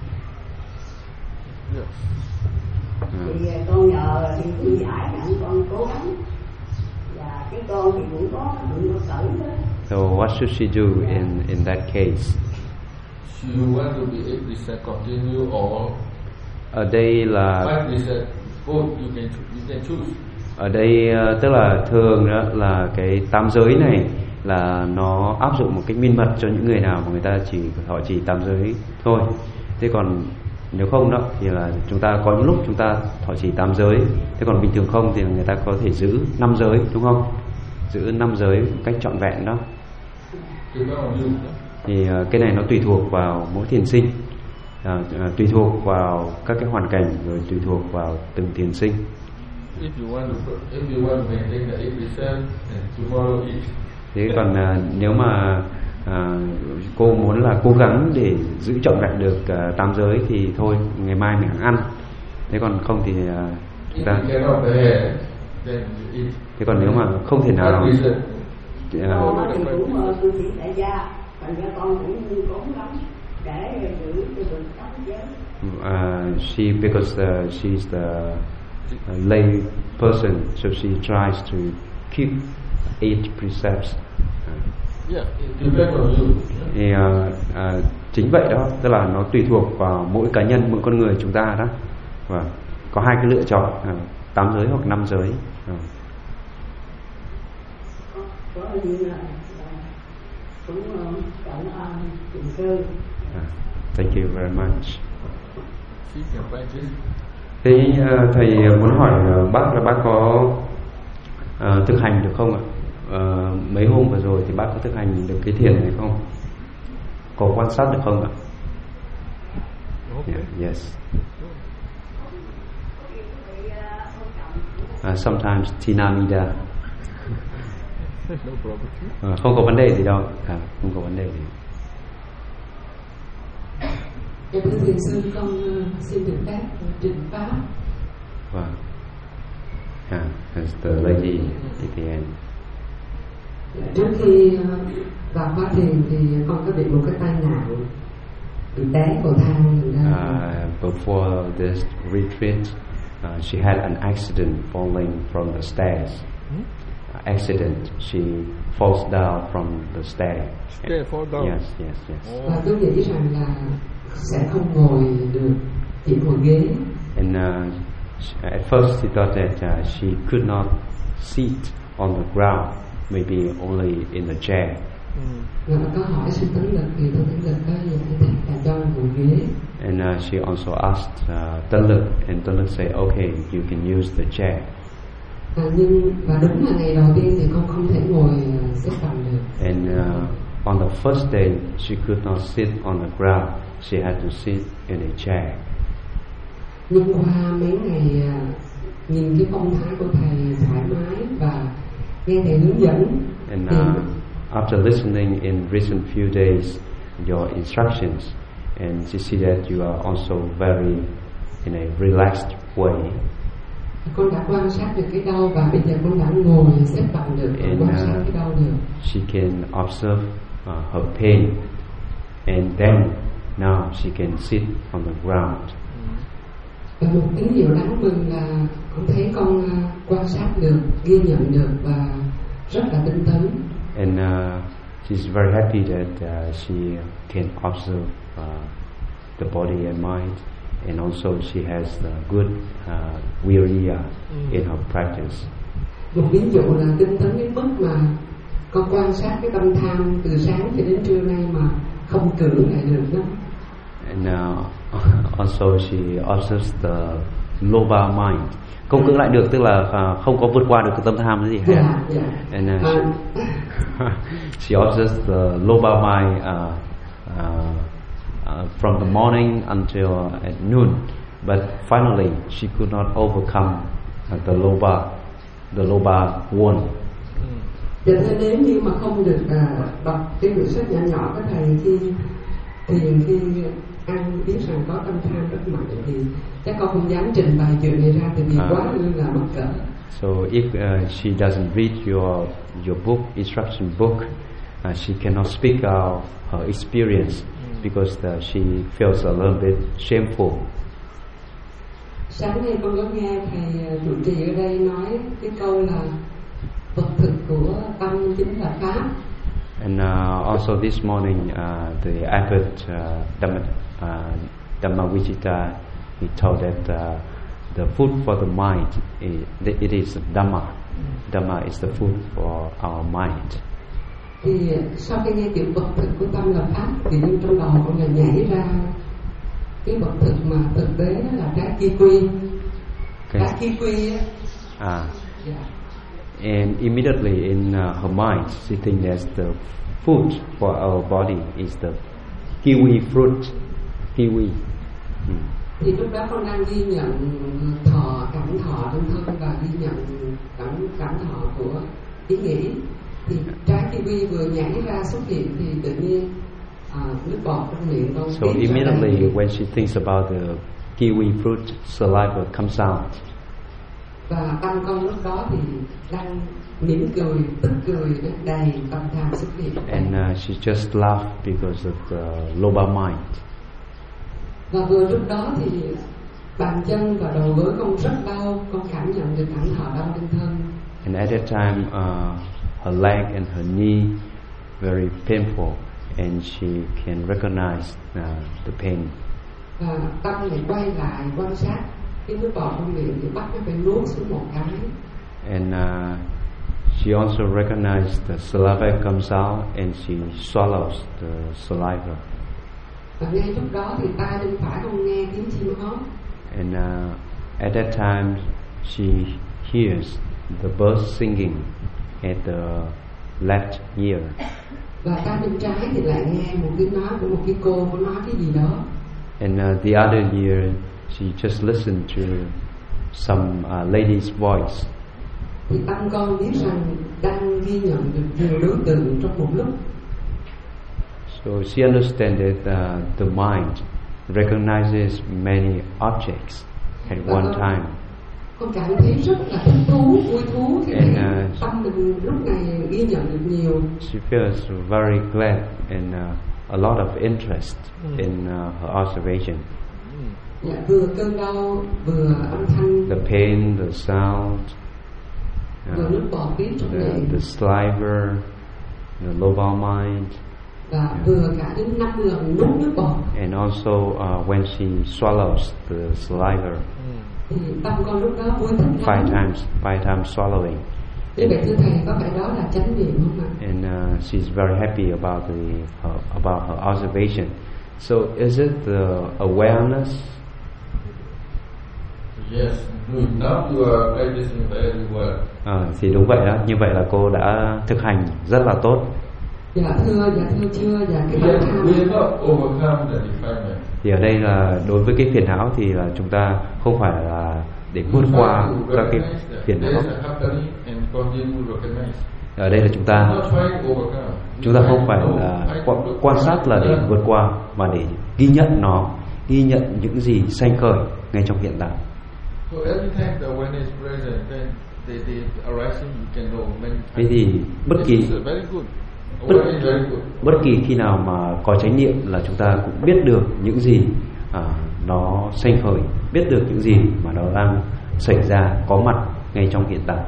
Yes. Thì con nhờ thì tôi giải rằng con cố gắng, và cái con thì cũng có bầu tử đó. So what should she do in that case? You want to be 8% continue or ở đây là 5%? Both you can choose. Ở đây tức là thường đó là cái tam giới này là nó áp dụng một cách minh mật cho những người nào mà họ chỉ tam giới thôi. Thế còn nếu không đó thì là chúng ta có những lúc chúng ta họ chỉ tam giới, thế còn bình thường không thì người ta có thể giữ 5 giới, đúng không? Giữ 5 giới một cách trọn vẹn đó. Thì cái này nó tùy thuộc vào mỗi thiền sinh, tùy thuộc vào các cái hoàn cảnh, rồi tùy thuộc vào từng thiền sinh. If you want to maintain the 8% and tomorrow eat. Thế còn nếu mà cô muốn là cố gắng để giữ trọn vẹn được 8 giới thì thôi, ngày mai mình ăn. Thế còn không thì chúng ta. Thế còn nếu mà không thể nào. Con thì cũng cư sĩ tại gia, thành ra con cũng cố gắng để giữ cho được 8 giới. Because she's the lay person, so she tries to keep 8 precepts. Yeah, depends on you. Thì chính vậy đó, tức là nó tùy thuộc vào mỗi cá nhân, mỗi con người chúng ta đó. Và có hai cái lựa chọn, 8 giới hoặc 5 giới. Thank you very much. Thế thầy muốn hỏi bác là bác có thực hành được không ạ? Mấy hôm vừa rồi thì bác có thực hành được cái thiền này không? Có quan sát được không ạ? Yeah, yes. Sometimes Tinamida. Không có vấn đề gì đâu. Không có vấn đề gì. Em thưa thiền sư, con xin được phép trình pháp. Wow. As the lady at the end. Trước khi vào khóa thiền thì con có bị một cái tai nạn, bị té cầu thang. Before this retreat, she had an accident falling from the stairs. Accident, she falls down from the stair. Fall down. Yes. Và tôi nghĩ rằng là sẽ không ngồi được, chỉ ngồi ghế. And at first she thought that she could not sit on the ground, maybe only in the chair. Và có hỏi sư tấn lực thì sư tấn lực có giải thích là cho ngồi ghế. And she also asked Tân Lực, and Tân Lực said, okay, you can use the chair. Và đúng là ngày đầu tiên thì con không thể ngồi xếp bằng được. And on the first day, she could not sit on the ground. She had to sit in a chair. Nhưng qua mấy ngày nhìn cái phong thái của thầy thoải mái và nghe thầy hướng dẫn. And after listening in recent few days your instructions, and she see that you are also very in a relaxed way. Con đã quan sát được cái đau và bây giờ con đã ngồi xếp bằng được, quan sát cái đau được. She can observe her pain, and then now she can sit on the ground. Và một tín hiệu đáng mừng là con thấy con quan sát được, ghi nhận được và rất là tinh tấn. And she's very happy that she can observe the body and mind, and also she has good viriya in her practice. Một ví dụ là tinh tấn đến mức mà con quan sát cái tâm tham từ sáng cho đến trưa nay mà không cưỡng lại được đó. And also she observes the loba mind. Không cưỡng lại được tức là không có vượt qua được cái tâm tham cái gì hết. And she observes the loba mind from the morning until at noon, but finally she could not overcome the loba one. Vậy nên nếu như mà không được đọc cái quyển sách nhỏ nhỏ của thầy khi ăn biết rằng có tâm tham rất mạnh thì chắc con không dám trình bày chuyện này ra vì quá là mắc cỡ. So if she doesn't read your book, instruction book, she cannot speak out her experience because she feels a little bit shameful. Sáng nay con có nghe thầy trụ trì ở đây nói cái câu là vật thực của tâm chính là pháp. And also this morning, the abbot Dhammavichita, he told that the food for the mind, it is Dhamma. Dhamma is the food for our mind. Thì sau khi nghe kiểu vật thực của tâm là pháp, thì trong đầu con là nhảy ra cái vật thực mà thực tế là trái kiwi. Trái kiwi á. And immediately in her mind, she thinks that the food for our body is the kiwi fruit. Kiwi. Thì lúc đó con đang ghi nhận cảm thọ trong thân và ghi nhận cảm thọ của ý nghĩ. Thì trái kiwi vừa nhảy ra xuất hiện thì tự nhiên nước bọt trong miệng con. So immediately when she thinks about the kiwi fruit, saliva comes out. Và tâm con lúc đó thì đang mỉm cười, tức cười đầy tâm tham xuất hiện. And she just laughed because of the loba mind. Và vừa lúc đó thì bàn chân và đầu gối con rất đau, con cảm nhận được cảm thọ đau trên thân. And at that time, her leg and her knee very painful, and she can recognize the pain. Và tâm lại quay lại quan sát cái nước bọt trong miệng thì bắt nó phải nuốt xuống một cái. And she also recognized the saliva comes out, and she swallows the saliva. Và ngay lúc đó thì tai bên phải không nghe tiếng chim hót. And at that time, she hears the birds singing at the left ear. Và tai bên trái thì lại nghe một tiếng nói của một cái cô có nói cái gì đó. And the other ear, she just listened to some lady's voice. Thì tâm con biết rằng đang ghi nhận được nhiều đối tượng trong một lúc. So she understands that the mind recognizes many objects at one time. Con cảm thấy rất là thích thú, vui thú thì tâm mình lúc này ghi nhận được nhiều. She feels very glad and a lot of interest in her observation. Dạ, vừa cơn đau, vừa âm thanh. The pain, the sound, vừa nước bọt tiết trong miệng. The saliva, the loba mind. Và vừa cả đến 5 lần nuốt nước bọt. And also when she swallows the saliva. Thì tâm con lúc đó vui thích lắm. Five times swallowing. Thế vậy thưa thầy, có phải đó là chánh niệm không ạ? And she's very happy about her observation. So is it the awareness? Yes, now you are practicing very well. Thì đúng vậy đó, như vậy là cô đã thực hành rất là tốt. Dạ thưa chưa, dạ cái We have not overcome the defilement. Thì ở đây là đối với cái phiền não thì là chúng ta không phải là để vượt qua các cái phiền não. Ở đây là chúng ta không phải là quan sát là để vượt qua, mà để ghi nhận nó, ghi nhận những gì sanh khởi ngay trong hiện tại. Thế thì bất kỳ khi nào mà có chánh niệm là chúng ta cũng biết được những gì nó sanh khởi, biết được những gì mà nó đang xảy ra, có mặt ngay trong hiện tại.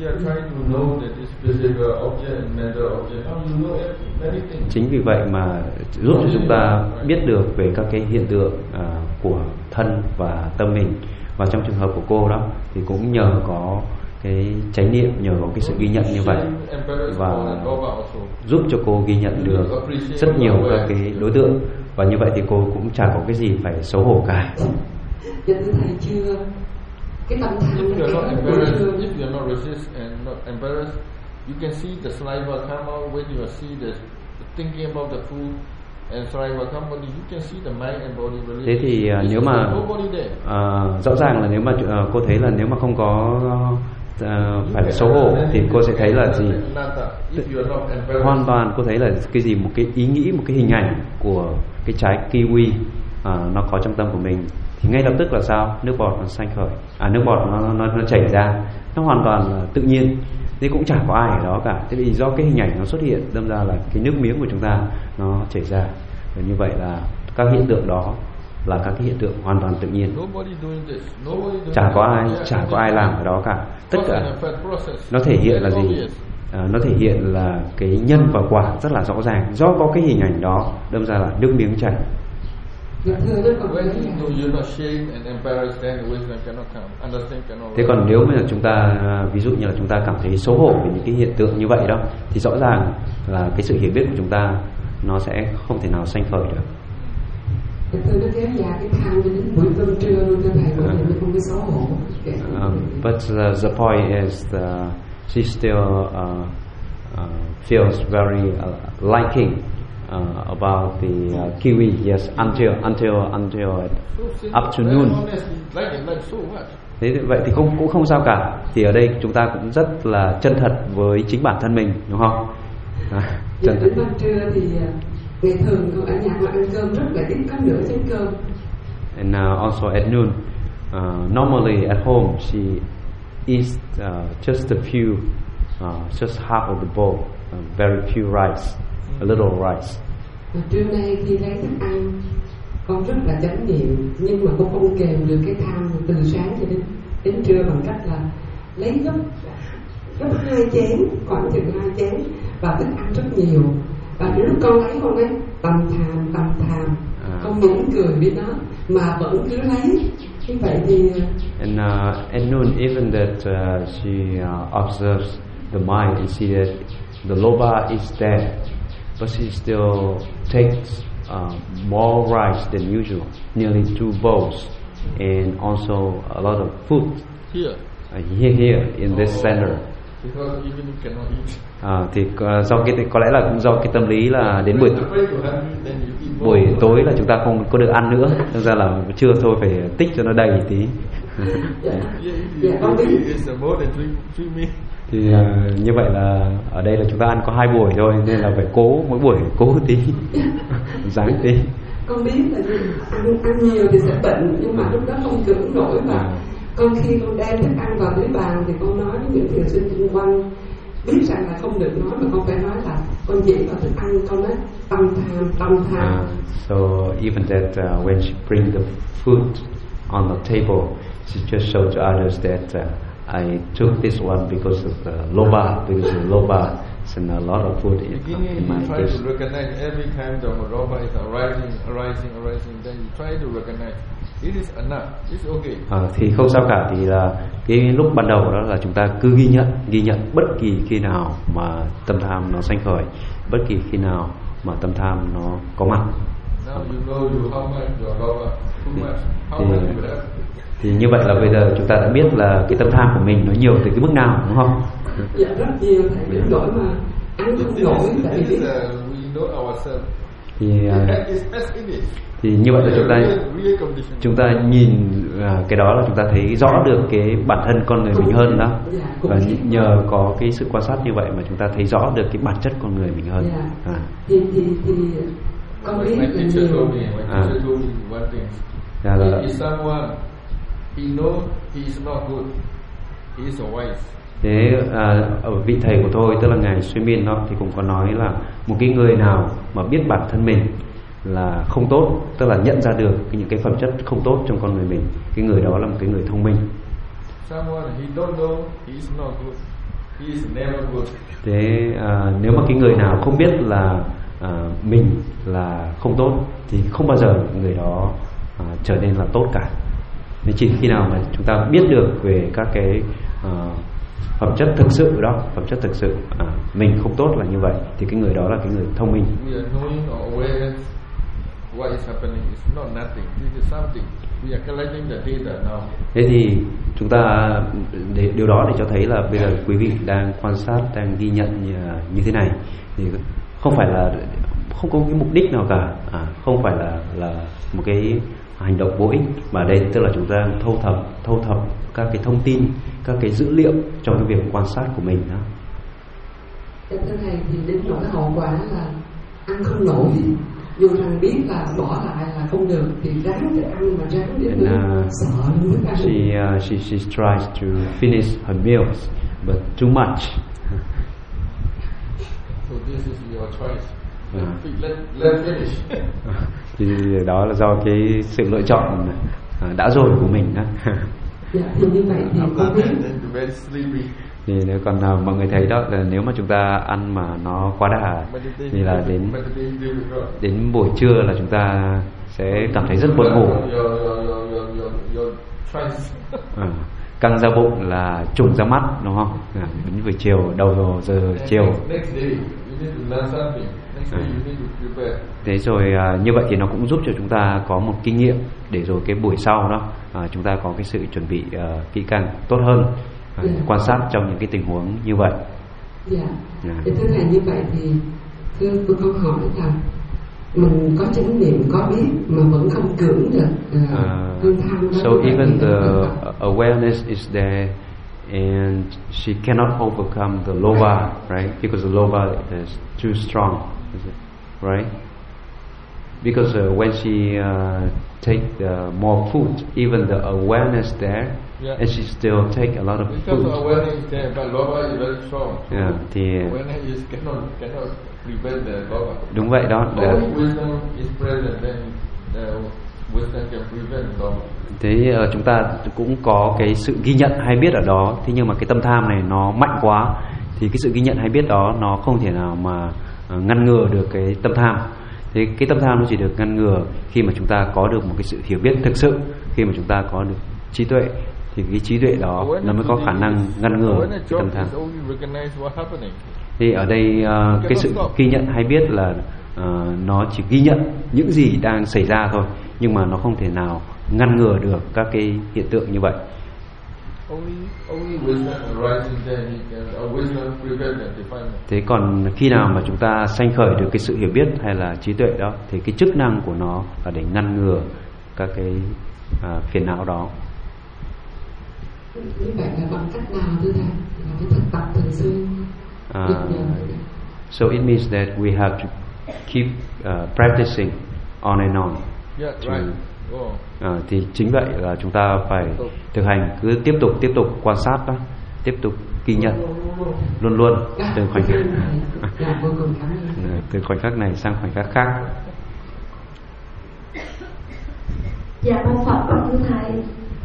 Chính vì vậy mà giúp cho chúng ta biết được về các cái hiện tượng của thân và tâm mình. Và trong trường hợp của cô đó thì cũng nhờ có cái chánh niệm, nhờ có cái sự ghi nhận như vậy và giúp cho cô ghi nhận được rất nhiều các cái đối tượng, và như vậy thì cô cũng chẳng có cái gì phải xấu hổ cả. Dạ thưa thầy, chưa cái tâm tham if you're not resist and not embarrassed, you can see the saliva come out when you see the thinking about the food and saliva come out. You can see the mind and body relationship. Thế thì nếu mà rõ ràng là nếu mà cô thấy là nếu mà không có phải xấu hổ thì cô sẽ thấy là gì? Hoàn toàn cô thấy là cái gì, một cái ý nghĩ, một cái hình ảnh của cái trái kiwi nó có trong tâm của mình thì ngay lập tức là sao? Nước bọt nó sanh khởi, nước bọt nó chảy ra, nó hoàn toàn là tự nhiên. Thế cũng chả có ai ở đó cả. Thế thì do cái hình ảnh nó xuất hiện, đâm ra là cái nước miếng của chúng ta nó chảy ra. Và như vậy là các hiện tượng đó là các cái hiện tượng hoàn toàn tự nhiên. Chả có ai làm ở đó cả. Tất cả nó thể hiện là gì? Nó thể hiện là cái nhân và quả rất là rõ ràng. Do có cái hình ảnh đó, đâm ra là nước miếng chảy. Thế còn nếu mà chúng ta ví dụ như là chúng ta cảm thấy xấu hổ về những cái hiện tượng như vậy đó, thì rõ ràng là cái sự hiểu biết của chúng ta nó sẽ không thể nào sanh khởi được. Thưa nó kéo dài cái tham cho đến buổi cơm trưa luôn, thưa thầy, bởi vì không có xấu hổ. But the point is she still feels very liking about the kiwi, yes, until afternoon. Thế vậy thì cũng không sao cả. Thì ở đây chúng ta cũng rất là chân thật với chính bản thân mình, đúng không? Chân thật. Đến trưa thì ngày thường ở nhà mà ăn cơm rất là ít, có nửa chén cơm. And also at noon, normally at home she eats just a few, just half of the bowl, very few rice, a little rice. Trưa nay khi lấy thức ăn, con rất là chánh niệm, nhưng mà con không kềm được cái tham từ sáng cho đến trưa bằng cách là lấy gấp 2 chén, khoảng chừng 2 chén, và thức ăn rất nhiều. Và lúc con lấy con ấy tầm thàm, con mỉm cười với nó mà vẫn cứ lấy. Như vậy thì and at noon, even that she observes the mind and see that the loba is there, but she still takes more rice than usual, nearly 2 bowls, and also a lot of food here in this center. Thì do có lẽ là cũng do cái tâm lý là đến buổi tối là chúng ta không có được ăn nữa, thực ra là trưa thôi phải tích cho nó đầy tí. Thì như vậy là ở đây là chúng ta ăn có 2 buổi thôi, nên là phải mỗi buổi cố tí, ráng tí. Con biết là ăn nhiều thì sẽ bệnh, nhưng mà lúc đó không cưỡng nổi, và con khi con đem thức ăn vào dưới bàn thì con nói với những thiền sinh xung quanh biết rằng là không được nói, mà con phải nói là con chỉ vào thức ăn, con nói tâm tham. So even that when she bring the food on the table, she just show to others that I took this one because of the loba, and a lot of food in my try dish. to recognize every time the loba is arising, then you try to recognize it is enough, it's okay. Thì không sao cả, thì là cái lúc ban đầu đó là chúng ta cứ ghi nhận bất kỳ khi nào mà tâm tham nó sanh khởi, bất kỳ khi nào mà tâm tham nó có mặt, Now you know how much your lover, too much, how much you have. Thì như vậy là bây giờ chúng ta đã biết là cái tâm tham của mình nó nhiều từ cái mức nào, đúng không? Dạ rất nhiều, thầy đến nỗi mà ăn không nổi. Tại vì we know ourselves. Thì như vậy là chúng ta nhìn cái đó là chúng ta thấy rõ được cái bản thân con người mình hơn đó, và nhờ có cái sự quan sát như vậy mà chúng ta thấy rõ được cái bản chất con người mình hơn. Thì con biết là nhiều. He knows he is not good. He is a wise. Thế ở vị thầy của tôi, tức là ngài Suy Miên đó, thì cũng có nói là một cái người nào mà biết bản thân mình là không tốt, tức là nhận ra được những cái phẩm chất không tốt trong con người mình, cái người đó là một cái người thông minh. Thế nếu mà cái người nào không biết là mình là không tốt thì không bao giờ người đó trở nên là tốt cả. Nên chỉ khi nào mà chúng ta biết được về các cái phẩm chất thực sự đó, phẩm chất thực sự mình không tốt là như vậy, thì cái người đó là cái người thông minh. Thế thì chúng ta điều đó để cho thấy là bây giờ quý vị đang quan sát, đang ghi nhận như thế này, thì không phải là không có cái mục đích nào cả, không phải là một cái hành động vô ích, mà đây tức là chúng ta thâu thập các cái thông tin, các cái dữ liệu trong cái việc quan sát của mình đó. Thưa thầy, thì đến nỗi hậu quả là ăn không nổi, dù rằng biết là bỏ lại là không được thì ráng để ăn, mà ráng để sợ muốn ăn. She tries to finish her meals, but too much. So this is your choice. Let's finish. Thì đó là do cái sự lựa chọn đã rồi của mình đó. Dạ, thì như vậy thì con biết. Thì nếu còn mọi người thấy đó là nếu mà chúng ta ăn mà nó quá đà thì là đến buổi trưa là chúng ta sẽ cảm thấy rất buồn ngủ. Căng ra bụng là trùng ra mắt, đúng không? Đến buổi chiều, đầu giờ chiều. Thế rồi như vậy thì nó cũng giúp cho chúng ta có một kinh nghiệm để rồi cái buổi sau đó chúng ta có cái sự chuẩn bị kỹ càng tốt hơn, quan sát trong những cái tình huống như vậy. Thưa thầy, như vậy thì thưa tôi câu hỏi là mình có chánh niệm, có biết mà vẫn không cưỡng được hương tham đó. So even the awareness is there and she cannot overcome the lova, right? Because the lova is too strong, right? Because when she take more food, even the awareness there, and she still take a lot of food. Because awareness is there, but lova is very strong. Thì awareness is cannot prevent the lova. Đúng vậy đó. Wisdom is present, then the wisdom can prevent lova. Thế chúng ta cũng có cái sự ghi nhận hay biết ở đó, thế nhưng mà cái tâm tham này nó mạnh quá thì cái sự ghi nhận hay biết đó nó không thể nào mà ngăn ngừa được cái tâm tham. Thế cái tâm tham nó chỉ được ngăn ngừa khi mà chúng ta có được một cái sự hiểu biết thực sự, khi mà chúng ta có được trí tuệ, thì cái trí tuệ đó nó mới có khả năng ngăn ngừa cái tâm tham. Thì ở đây cái sự ghi nhận hay biết là nó chỉ ghi nhận những gì đang xảy ra thôi, nhưng mà nó không thể nào ngăn ngừa được các cái hiện tượng như vậy. Thế còn khi nào mà chúng ta sanh khởi được cái sự hiểu biết hay là trí tuệ đó, thì cái chức năng của nó là để ngăn ngừa các cái phiền não đó. Như vậy là bằng cách nào thưa thầy? Là phải thực tập thường xuyên. So it means that we have to keep practicing on and on. Yeah, right. Thì chính vậy là chúng ta phải thực hành, cứ tiếp tục quan sát đó, tiếp tục ghi nhận luôn luôn từ khoảnh khắc này sang khoảnh khắc khác. Dạ mong Phật con thưa thầy.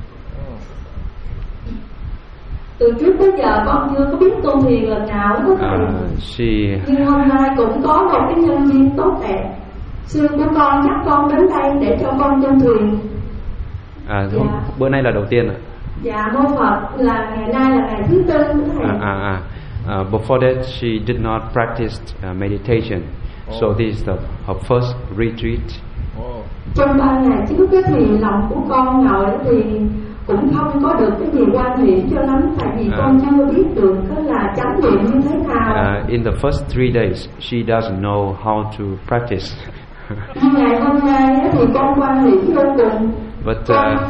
Từ trước tới giờ con chưa có biết tu thiền lần nào hết thầy. Nhưng hôm nay cũng có một cái nhân duyên tốt đẹp. Sư của con nhắc con đến đây để cho con tu thiền. Bữa nay là đầu tiên ạ. Dạ mong Phật, là ngày nay là ngày thứ tư thầy. Before that she did not practice meditation. So this is her first retreat Trong 3 ngày trước thì lòng của con ngồi thì cũng không có được cái gì quan niệm cho lắm, tại vì con chưa biết được cái là chánh niệm như thế nào. In the first 3 days, she doesn't know how to practice. Ngày hôm nay thì con quan niệm vô cùng. But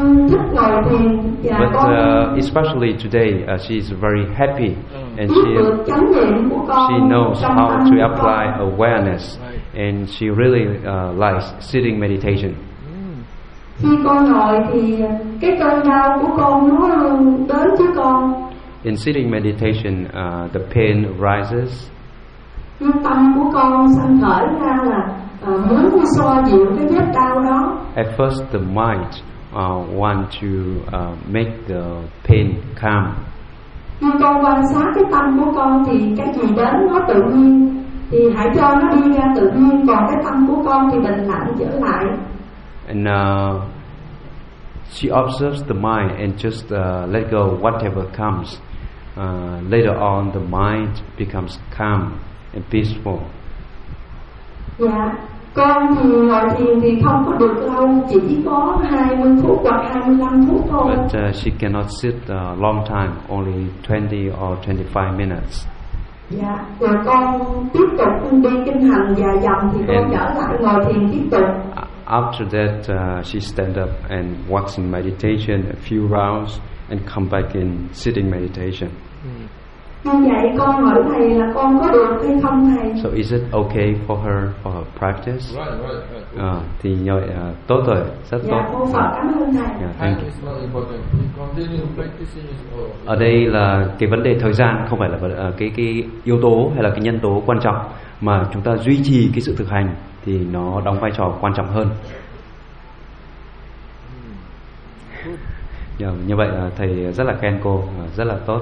especially today, she's very happy, and she knows how to apply awareness, and she really likes sitting meditation. Khi con ngồi thì cái cơn đau của con nó đến với con. In sitting meditation, the pain rises. Nhưng tâm của con sanh khởi ra là muốn xoa dịu cái vết đau đó. At first, the mind want to make the pain calm. Khi con quan sát cái tâm của con thì cái gì đến nó tự nhiên, thì hãy cho nó đi ra tự nhiên. Còn cái tâm của con thì bình lặng trở lại. And she observes the mind and just let go whatever comes. Later on, the mind becomes calm and peaceful. Dạ, con thì ngồi thiền thì không có được lâu, chỉ có 20 phút hoặc 25 phút thôi. But she cannot sit a long time, only 20 or 25 minutes. Dạ, rồi con tiếp tục đi kinh hành vài vòng thì con trở lại ngồi thiền tiếp tục. After that, she stand up and walks in meditation a few rounds and come back in sitting meditation. Như vậy con hỏi thầy là con có được hay không thầy? So is it okay for her practice? Right. Thì như vậy tốt rồi, rất tốt. Dạ, con Phật cảm ơn thầy. Thank you. Ở đây là cái vấn đề thời gian không phải là cái yếu tố hay là cái nhân tố quan trọng, mà chúng ta duy trì cái sự thực hành thì nó đóng vai trò quan trọng hơn. Như vậy thầy rất là khen cô, rất là tốt.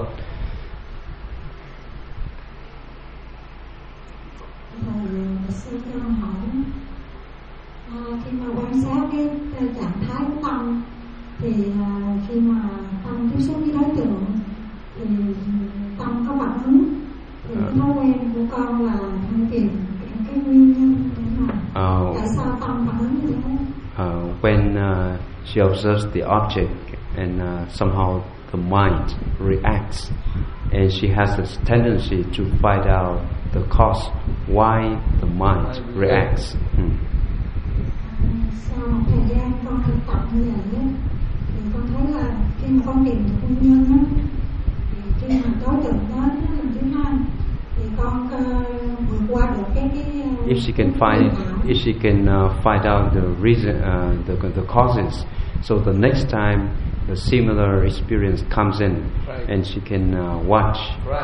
Sư cho con hỏi, khi mà quan sát cái trạng thái của tâm thì khi mà tâm tiếp xúc với đối tượng thì tâm có phản ứng, thì cái thói quen của con là theo tìm cái nguyên nhân để mà tại sao tâm phản ứng như thế? When she observes the object and somehow the mind reacts, and she has this tendency to find out the cause why the mind reacts. Sau một thời gian con thực tập như vậy thì con thấy là khi mà con tìm được nguyên nhân thì khi mà đối tượng đến lần thứ hai thì con vượt qua được cái if she can find out the reason, the causes, so the next time the similar experience comes in, and she can watch.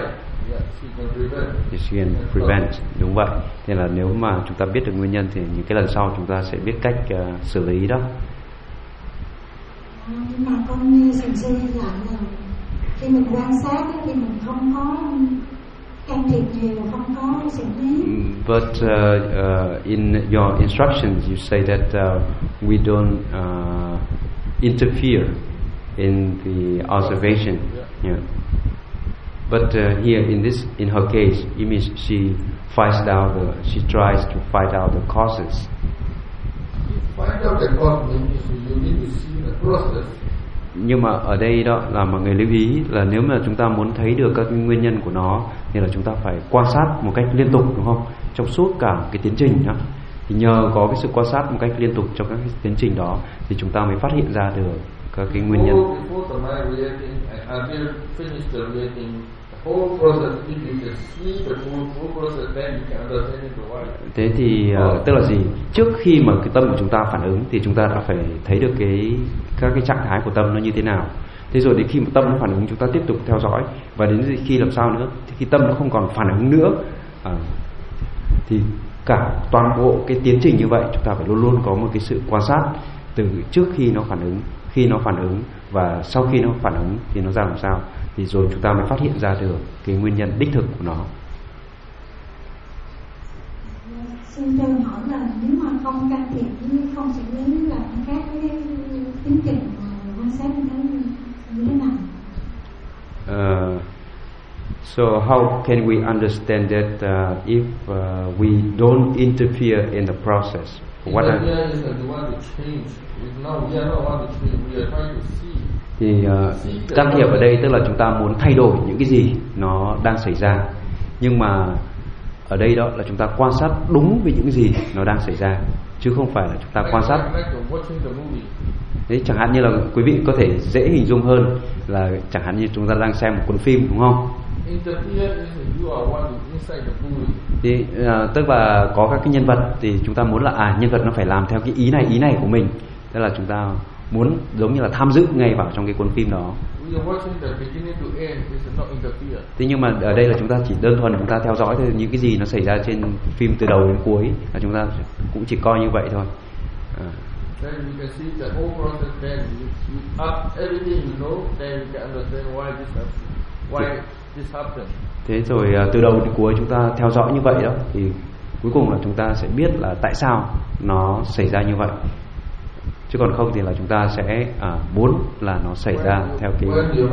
She can prevent. Đúng vậy. Nên là nếu mà chúng ta biết được nguyên nhân thì những cái lần sau chúng ta sẽ biết cách xử lý đó. Nhưng mà con như sần sư lại là khi mình quan sát thì mình không có can thiệp nhiều, không có xử lý. But in your instructions you say that we don't interfere in the observation. Yeah. But here in her case, it means she tries to find out the causes. Find out the cause means you need to see the process. Nhưng mà ở đây đó là mọi người lưu ý là nếu mà chúng ta muốn thấy được các nguyên nhân của nó thì là chúng ta phải quan sát một cách liên tục, đúng không? Trong suốt cả cái tiến trình đó. Thì nhờ có cái sự quan sát một cách liên tục trong các cái tiến trình đó thì chúng ta mới phát hiện ra được các cái nguyên nhân. Thế thì tức là gì? Trước khi mà cái tâm của chúng ta phản ứng thì chúng ta đã phải thấy được các cái trạng thái của tâm nó như thế nào. Thế rồi đến khi mà tâm nó phản ứng chúng ta tiếp tục theo dõi, và đến khi làm sao nữa thì khi tâm nó không còn phản ứng nữa thì cả toàn bộ cái tiến trình như vậy chúng ta phải luôn luôn có một cái sự quan sát từ trước khi nó phản ứng và sau khi nó phản ứng thì nó ra làm sao, thì rồi chúng ta mới phát hiện ra được cái nguyên nhân đích thực của nó. Xin cho hỏi là nếu mà không can thiệp, không xử lý là các cái tiến trình quan sát như thế nào? So how can we understand that if we don't interfere in the process? What interfere is the one to change. Now we are not one to change. We are trying to see. Thì can thiệp ở đây tức là chúng ta muốn thay đổi những cái gì nó đang xảy ra, nhưng mà ở đây đó là chúng ta quan sát đúng với những gì nó đang xảy ra, chứ không phải là chúng ta quan sát. Đấy, chẳng hạn như là quý vị có thể dễ hình dung hơn là chẳng hạn như chúng ta đang xem một cuốn phim, đúng không? Thì tức là có các cái nhân vật thì chúng ta muốn là nhân vật nó phải làm theo cái ý này của mình, tức là chúng ta muốn giống như là tham dự ngay vào trong cái cuốn phim đó. Thế nhưng mà ở đây là chúng ta chỉ đơn thuần chúng ta theo dõi thôi, những cái gì nó xảy ra trên phim từ đầu đến cuối là chúng ta cũng chỉ coi như vậy thôi. Then you can see the whole process. Then you up everything you know. Then you can understand why this happened. Thế rồi từ đầu đến cuối chúng ta theo dõi như vậy đó, thì cuối cùng là chúng ta sẽ biết là tại sao nó xảy ra như vậy. Chứ còn không thì là chúng ta sẽ muốn là nó xảy ra theo cái.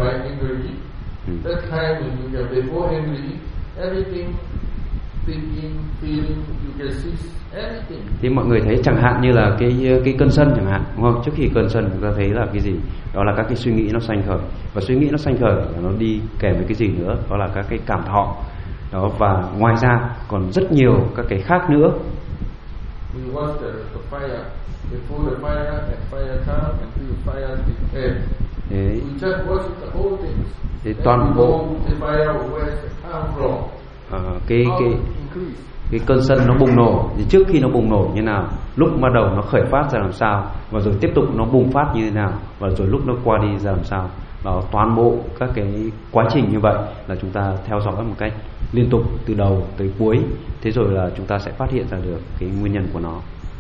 That time when you get before angry, everything, thinking, feeling, you can see everything. Thì mọi người thấy chẳng hạn như là cái cơn sân chẳng hạn, đúng không? Trước khi cơn sân chúng ta thấy là cái gì? Đó là các cái suy nghĩ nó sanh khởi, và suy nghĩ nó sanh khởi là nó đi kèm với cái gì nữa? Đó là các cái cảm thọ. Đó, và ngoài ra còn rất nhiều các cái khác nữa. We watch the fire. Before the fire and fire come until the fire is end. We just watch the whole thing. Thì toàn bộ the fire where it come from. Cái cơn sân nó bùng nổ thì trước khi nó bùng nổ như nào, lúc bắt đầu nó khởi phát ra làm sao, và rồi tiếp tục nó bùng phát như thế nào, và rồi lúc nó qua đi ra làm sao. Đó, toàn bộ các cái quá trình như vậy là chúng ta theo dõi một cách liên tục từ đầu tới cuối. Thế rồi là chúng ta sẽ phát hiện ra được cái nguyên nhân của nó.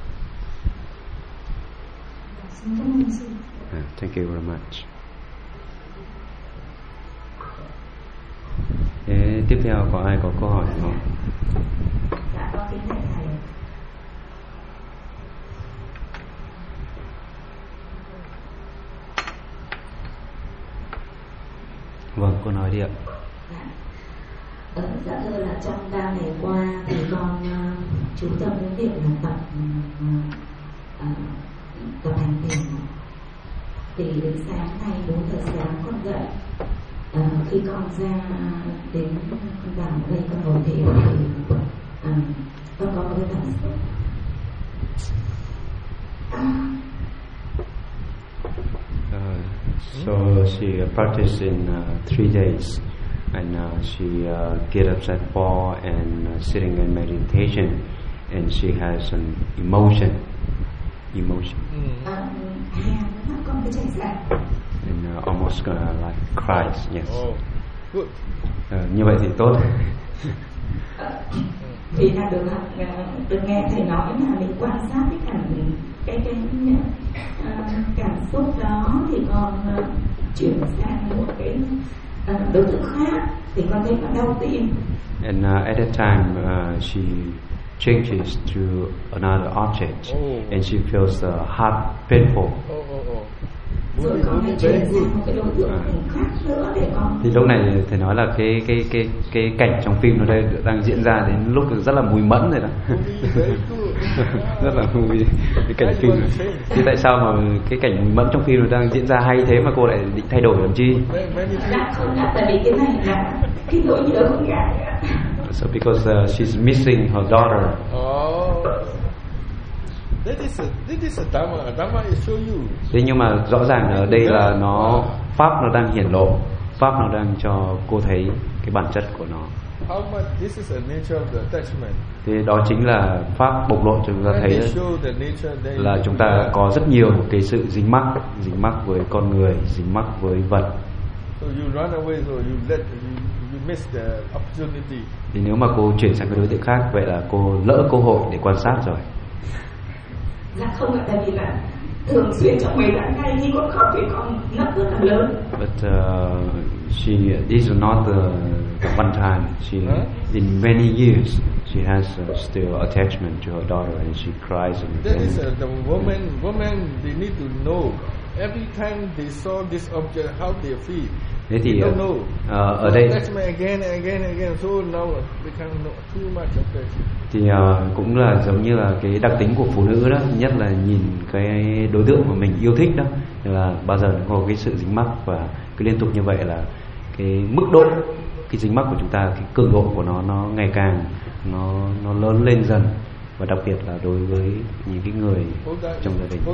Thank you very much. Thế tiếp theo có ai có câu hỏi không? Dạ, con kính thưa thầy. Vâng, cô nói đi ạ. Dạ thưa là trong 3 ngày qua thì con chú tâm đến việc là tập hành thiền. Thì đến sáng nay 4 giờ sáng con dậy, khi con ra đến vào đây con ngồi thiền thì con có một cái cảm xúc So she practiced in 3 days, and she get up at 4 and sitting in meditation, and she has an emotion. And almost like cries. Yes. Oh, good. Như vậy thì tốt. Vì là được nghe thầy nói là mình quan sát cái cảm xúc đó thì con chuyển sang một cái đối tượng khác thì con thấy nó đau tim. And at that time she changes to another object, and she feels the heart painful. Rồi con lại chuyển sang một cái đối tượng khác nữa để con. Thì lúc này thầy nói là cái cảnh trong phim nó đây đang diễn ra đến lúc rất là mùi mẫn rồi đó. Rất là mùi cái cảnh phim. Thì tại sao mà cái cảnh mùi mẫn trong phim nó đang diễn ra hay thế mà cô lại định thay đổi làm chi? Dạ không, tại vì cái này là cái nỗi nhớ con gái. So because she's missing her daughter. This is a Dharma. Dharma is show you. Thế nhưng mà rõ ràng ở đây là pháp nó đang hiển lộ, pháp nó đang cho cô thấy cái bản chất của nó. How much this is the nature of the attachment. Thế đó chính là pháp bộc lộ cho chúng ta thấy là chúng ta có rất nhiều cái sự dính mắc với con người, dính mắc với vật. So you run away, so you miss the opportunity. Thì nếu mà cô chuyển sang cái đối tượng khác, vậy là cô lỡ cơ hội để quan sát rồi. Dạ không ạ, tại vì là thường xuyên trong 18 ngày khi con khóc thì con nấc rất là lớn. But this is not the one time. In many years she has still attachment to her daughter, and she cries. That is the woman. They need to know every time they saw this object how they feel. Thế thì ở đây thì cũng là giống như là cái đặc tính của phụ nữ đó, nhất là nhìn cái đối tượng mà mình yêu thích đó là bao giờ nó có cái sự dính mắc, và cứ liên tục như vậy là cái mức độ cái dính mắc của chúng ta, cái cường độ của nó ngày càng nó lớn lên dần, và đặc biệt là đối với những cái người trong gia đình.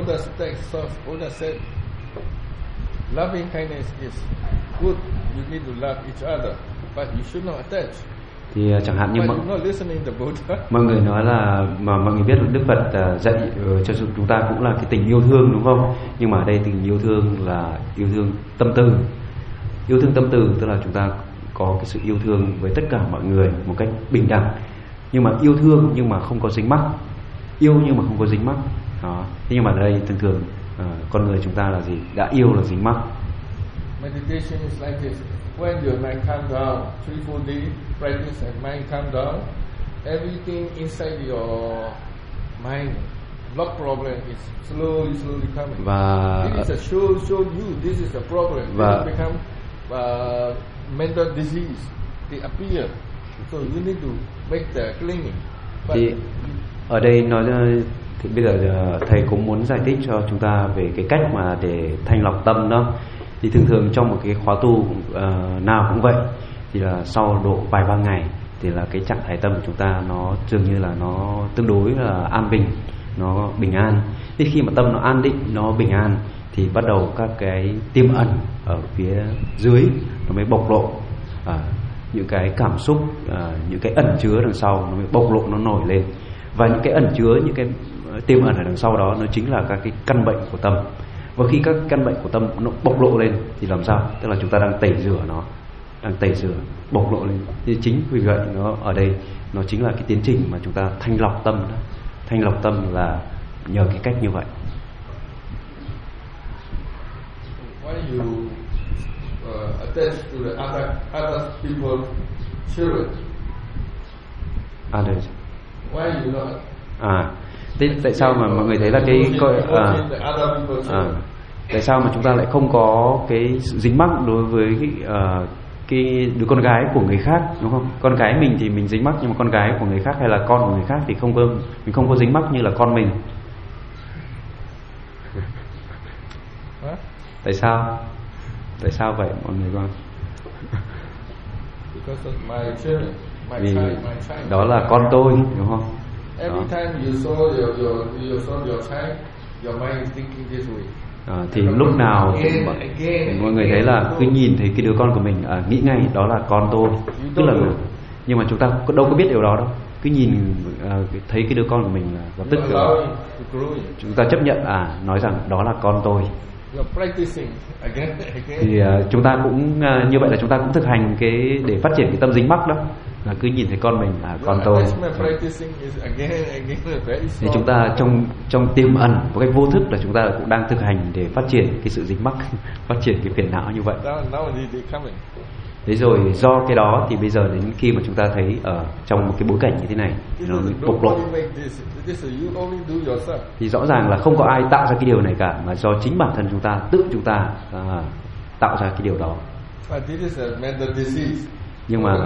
Loving kindness is good. You need to love each other, but you should not attach. Thì chẳng hạn như mọi người nói là mà mọi người biết Đức Phật dạy cho chúng ta cũng là cái tình yêu thương, đúng không? Nhưng mà ở đây tình yêu thương là yêu thương tâm từ. Yêu thương tâm từ tức là chúng ta có cái sự yêu thương với tất cả mọi người một cách bình đẳng, nhưng mà yêu thương nhưng mà không có dính mắc, yêu nhưng mà không có dính mắc đó. Thế nhưng mà ở đây thường con người chúng ta là gì? Đã yêu là dính mắc. Meditation is like this. When your mind calm down, 3-4 days practice and mind calm down, everything inside your mind, block problem is slowly coming. Và this is a show you this is a problem. Và it become mental disease. They appear. So you need to make the cleaning. Thì ở đây nói thì bây giờ thầy cũng muốn giải thích cho chúng ta về cái cách mà để thanh lọc tâm đó. Thì thường trong một cái khóa tu nào cũng vậy, thì là sau độ vài ba ngày thì là cái trạng thái tâm của chúng ta nó dường như là nó tương đối là an bình, nó bình an. Thì khi mà tâm nó an định, nó bình an thì bắt đầu các cái tiềm ẩn ở phía dưới nó mới bộc lộ, những cái cảm xúc, những cái ẩn chứa đằng sau nó mới bộc lộ, nó nổi lên. Và những cái ẩn chứa, những cái tiềm ẩn ở đằng sau đó nó chính là các cái căn bệnh của tâm. Và khi các căn bệnh của tâm nó bộc lộ lên thì làm sao? Tức là chúng ta đang tẩy rửa nó, đang tẩy rửa, bộc lộ lên. Thì chính vì vậy nó ở đây nó chính là cái tiến trình mà chúng ta thanh lọc tâm đó. Thanh lọc tâm là nhờ cái cách như vậy. Why you attach to the other people children? Others. Why you not? Thế tại sao mà mọi người thấy là tại sao mà chúng ta lại không có cái sự dính mắc đối với cái đứa con gái của người khác, đúng không? Con gái mình thì mình dính mắc, nhưng mà con gái của người khác hay là con của người khác thì mình không có dính mắc như là con mình. Tại sao vậy mọi người con? Vì đó là con tôi, đúng không? Every time you saw your child, your mind is thinking this way. Thì lúc nào mọi người thấy là cứ nhìn thấy cái đứa con của mình nghĩ ngay đó là con tôi, tức là nhưng mà chúng ta đâu có biết điều đó đâu, cứ nhìn thấy cái đứa con của mình là lập tức chúng ta chấp nhận nói rằng đó là con tôi. Thì chúng ta cũng như vậy là chúng ta cũng thực hành cái để phát triển cái tâm dính mắc đó, là cứ nhìn thấy con mình con tôi. Thì chúng ta trong tiềm ẩn một cách vô thức là chúng ta cũng đang thực hành để phát triển cái sự dính mắc, phát triển cái phiền não như vậy. Thế rồi do cái đó thì bây giờ đến khi mà chúng ta thấy ở trong một cái bối cảnh như thế này nó mới bộc lộ, thì rõ ràng là không có ai tạo ra cái điều này cả, mà do chính bản thân chúng ta tự chúng ta tạo ra cái điều đó. Nhưng mà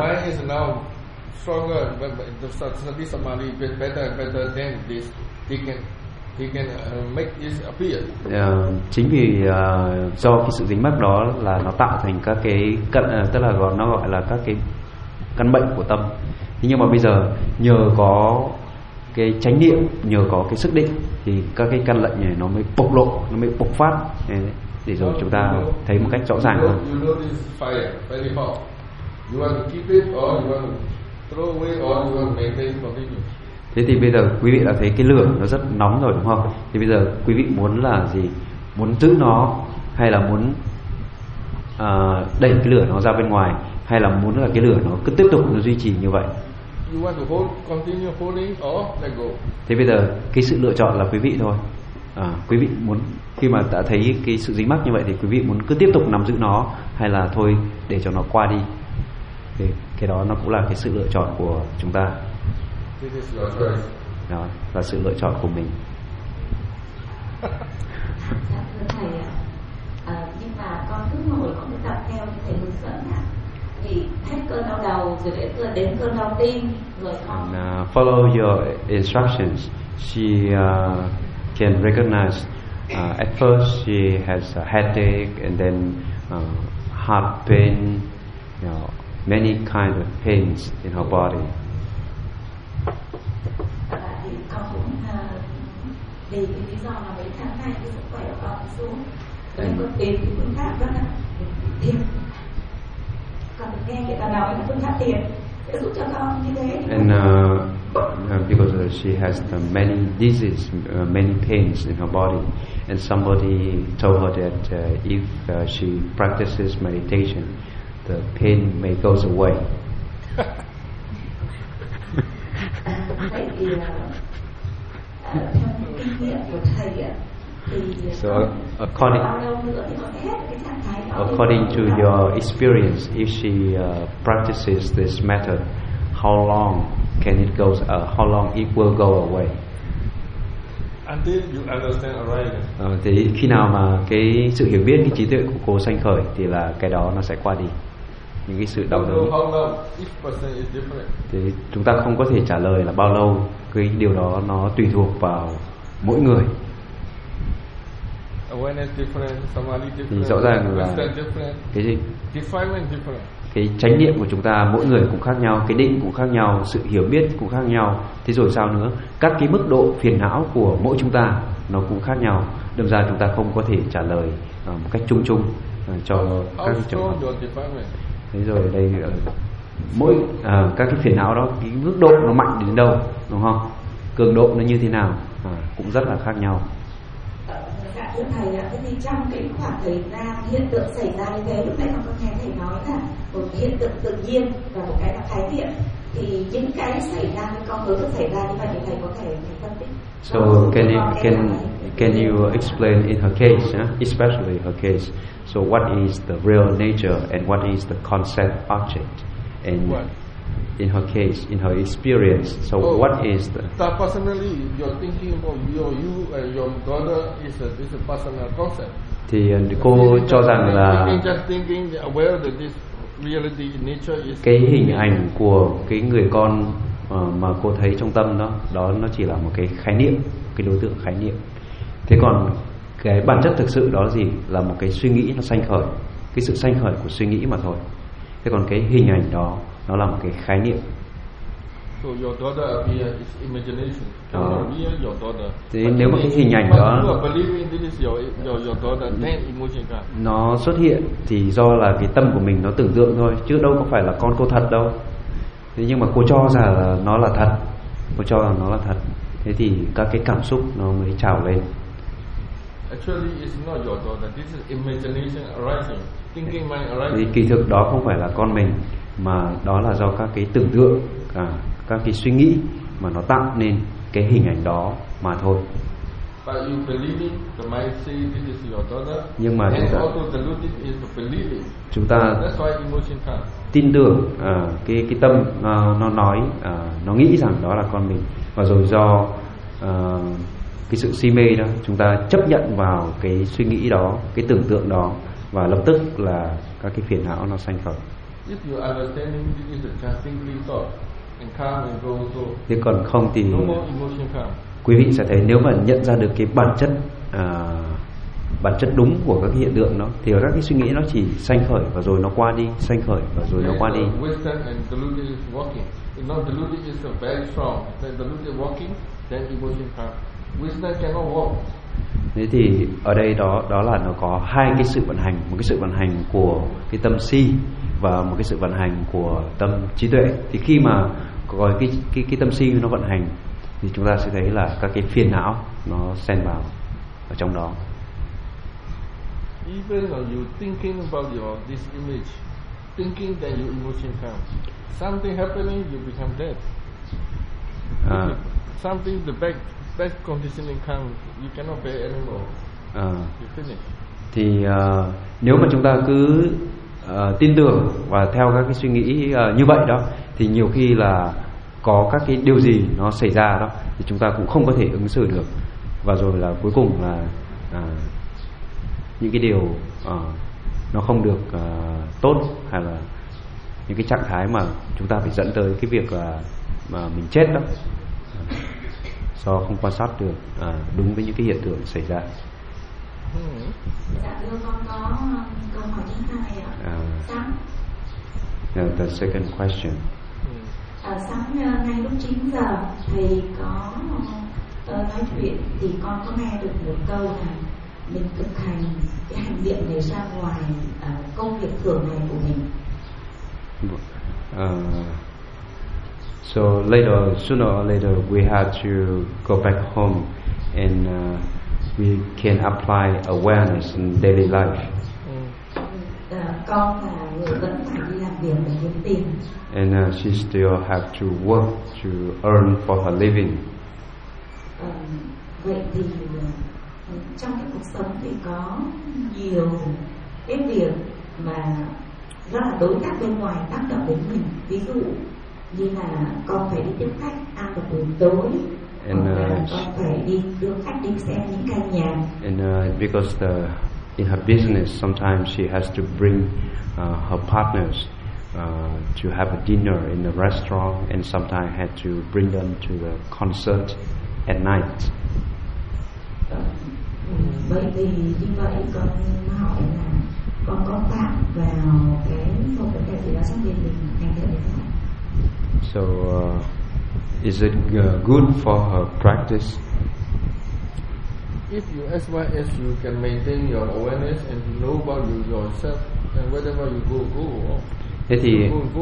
chính vì do cái sự dính mắc đó là nó tạo thành các cái tức là nó gọi là các cái căn bệnh của tâm. Thế nhưng mà bây giờ nhờ có cái chánh niệm, nhờ có cái sức định thì các cái căn bệnh này nó mới bộc lộ, nó mới bộc phát, để rồi chúng ta thấy một cách rõ ràng hơn. Thế thì bây giờ quý vị đã thấy cái lửa nó rất nóng rồi, đúng không? Thì bây giờ quý vị muốn là gì? Muốn giữ nó, hay là muốn đẩy cái lửa nó ra bên ngoài, hay là muốn là cái lửa nó cứ tiếp tục nó duy trì như vậy? Thế bây giờ cái sự lựa chọn là quý vị thôi. Quý vị muốn khi mà đã thấy cái sự dính mắc như vậy thì quý vị muốn cứ tiếp tục nắm giữ nó, hay là thôi để cho nó qua đi? Thì cái đó nó cũng là cái sự lựa chọn của chúng ta. Đó là sự lựa chọn của mình. Thưa thầy, nhưng và con cứ ngồi con cứ tập theo như thầy hướng dẫn ạ. Thì hết cơn đau đầu rồi đến cơn đau tim rồi con follow your instructions. She can recognize at first she has a headache and then heart pain, many kind of pains in her body. Thì con cũng vì cái lý do là mấy tháng nay cái sức khỏe của con xuống, nên con tìm cái phương pháp đó là thiền. Con được nghe người ta nói là phương pháp thiền sẽ giúp cho con như thế. And because she has many diseases, many pains in her body, and somebody told her that if she practices meditation, the pain may goes away. So according to your experience, if she practices this method, how long can it go? How long it will go away? Until you understand awareness. Thì khi nào mà cái sự hiểu biết, cái trí tuệ của cô sanh khởi thì là cái đó nó sẽ qua đi. Những cái sự đau đớn. Thì chúng ta không có thể trả lời là bao lâu, cái điều đó nó tùy thuộc vào mỗi người. Thì rõ ràng là cái gì? Cái chánh niệm của chúng ta mỗi người cũng khác nhau, cái định cũng khác nhau, sự hiểu biết cũng khác nhau. Thế rồi sao nữa? Các cái mức độ phiền não của mỗi chúng ta nó cũng khác nhau. Đâm ra chúng ta không có thể trả lời một cách chung chung cho các cái trường hợp. Thế rồi ở đây mỗi các cái phiền não đó, cái mức độ nó mạnh đến đâu, đúng không? Cường độ nó như thế nào cũng rất là khác nhau. Thưa thầy ạ, thế thì trong cái khoảng thời gian hiện tượng xảy ra như thế, lúc nãy con nghe thầy nói là một hiện tượng tự nhiên và một cái là khái niệm, thì những cái xảy ra với con người xảy ra như vậy thì thầy có thể phân tích. So can you explain in her case, especially her case? So what is the real nature and what is the concept object? And in her case, in her experience, so what is the... Personally, you're thinking about you and your daughter is a personal concept. Thì cô cho rằng là cái hình ảnh của cái người con mà cô thấy trong tâm đó nó chỉ là một cái khái niệm, cái đối tượng khái niệm. Thế còn cái bản chất thực sự đó là gì? Là một cái suy nghĩ nó sanh khởi, cái sự sanh khởi của suy nghĩ mà thôi. Thế còn cái hình ảnh đó nó là một cái khái niệm. So your daughter appears is imagination. Thế nếu mà cái hình ảnh đó nó xuất hiện thì do là cái tâm của mình nó tưởng tượng thôi, chứ đâu có phải là con cô thật đâu. Thế nhưng mà cô cho rằng là nó là thật, cô cho rằng nó là thật. Thế thì các cái cảm xúc nó mới trào lên. Actually, it's not your daughter. This is imagination arising, thinking mind arising. Thì kỳ thực đó không phải là con mình, mà đó là do các cái tưởng tượng, các cái suy nghĩ mà nó tạo nên cái hình ảnh đó mà thôi. But you believe it, the mind say this is your daughter. Nhưng mà chúng ta That's why emotion comes. tin tưởng cái tâm nó nói, nó nghĩ rằng đó là con mình, và rồi do cái sự si mê đó chúng ta chấp nhận vào cái suy nghĩ đó, cái tưởng tượng đó, và lập tức là các cái phiền não nó sanh khởi. Thế còn không thì quý vị sẽ thấy nếu mà nhận ra được cái bản chất đúng của các cái hiện tượng đó thì các cái suy nghĩ nó chỉ sanh khởi và rồi nó qua đi, sanh khởi và rồi nó qua đi. Thế thì ở đây đó là nó có hai cái sự vận hành, một cái sự vận hành của cái tâm si và một cái sự vận hành của tâm trí tuệ. Thì khi mà có cái tâm si nó vận hành thì chúng ta sẽ thấy là các cái phiền não nó xen vào ở trong đó. Even when you thinking about this image, thinking that your emotion comes. Something happening, you become dead. Something the back conditioning comes, you cannot bear anymore. You finish. Thì nếu mà chúng ta cứ tin tưởng và theo các cái suy nghĩ như vậy đó, thì nhiều khi là có các cái điều gì nó xảy ra đó thì chúng ta cũng không có thể ứng xử được, và rồi là cuối cùng là những cái điều nó không được tốt, hay là những cái trạng thái mà chúng ta phải dẫn tới cái việc là mà mình chết đó, do không quan sát được đúng với những cái hiện tượng xảy ra. Dạ thưa con có câu hỏi thứ hai ạ. Sáng. The second question. Sáng ngay lúc 9 giờ thầy có nói chuyện thì con có nghe được một câu là mình thực hành cái hành niệm này ra ngoài công việc thường ngày của mình. So sooner or later, we have to go back home and we can apply awareness in daily life. Con là người vẫn phải đi làm việc để kiếm tiền. And she still have to work to earn for her living. Vậy thì trong cái cuộc sống thì có nhiều cái việc mà rất là đối tác bên ngoài tác động đến mình, ví dụ như là con phải đi tiếp khách ăn vào buổi tối, con phải đi đưa khách đi xem những căn nhà. And because in her business, sometimes she has to bring her partners to have a dinner in a restaurant, and sometimes had to bring them to the concert at night. Vậy thì như vậy con hỏi là con có phạm vào cái một vấn đề gì đó trong việc mình hành thiện hay không? So is it good for her practice? If you as well as you can maintain your awareness and you know about yourself, and wherever you go. Thế thì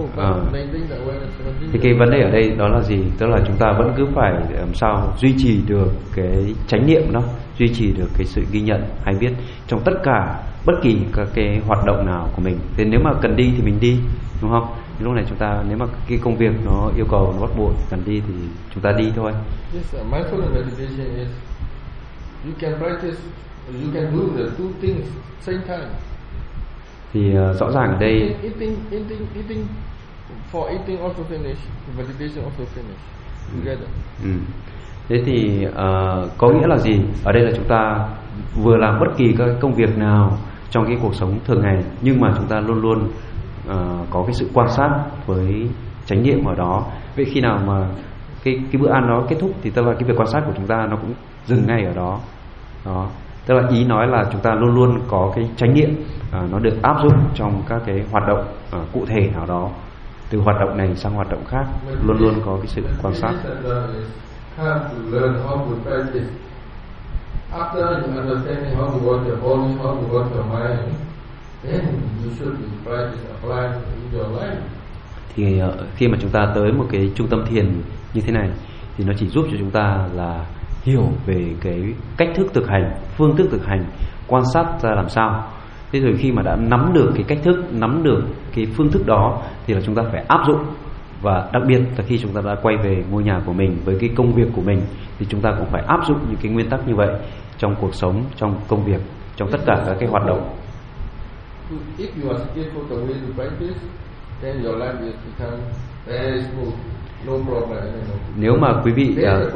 cái vấn đề ở đây đó là gì? Tức là chúng ta vẫn cứ phải làm sao duy trì được cái chánh niệm đó, duy trì được cái sự ghi nhận hay biết trong tất cả bất kỳ các cái hoạt động nào của mình. Thế nếu mà cần đi thì mình đi, đúng không? Lúc này chúng ta, nếu mà cái công việc nó yêu cầu, nó bắt buộc cần đi thì chúng ta đi thôi. Yes, mindfulness meditation is you can practice, you can do the two things same time. Thì rõ ràng ở đây eating for eating also finish, meditation also finish together. Thế thì có nghĩa là gì? Ở đây là chúng ta vừa làm bất kỳ các công việc nào trong cái cuộc sống thường ngày, nhưng mà chúng ta luôn luôn có cái sự quan sát với chánh niệm ở đó. Vậy khi nào mà cái bữa ăn nó kết thúc thì tức là cái việc quan sát của chúng ta nó cũng dừng ngay ở đó. Đó. Tức là ý nói là chúng ta luôn luôn có cái chánh niệm nó được áp dụng trong các cái hoạt động cụ thể nào đó, từ hoạt động này sang hoạt động khác, luôn luôn có cái sự quan sát. Thì khi mà chúng ta tới một cái trung tâm thiền như thế này thì nó chỉ giúp cho chúng ta là hiểu về cái cách thức thực hành, phương thức thực hành, quan sát ra làm sao. Thế rồi khi mà đã nắm được cái cách thức, nắm được cái phương thức đó thì là chúng ta phải áp dụng. Và đặc biệt là khi chúng ta đã quay về ngôi nhà của mình với cái công việc của mình thì chúng ta cũng phải áp dụng những cái nguyên tắc như vậy trong cuộc sống, trong công việc, trong tất cả các cái hoạt động. If you are skillful the way to practice, then your life will become very smooth. No problem. Nếu mà quý vị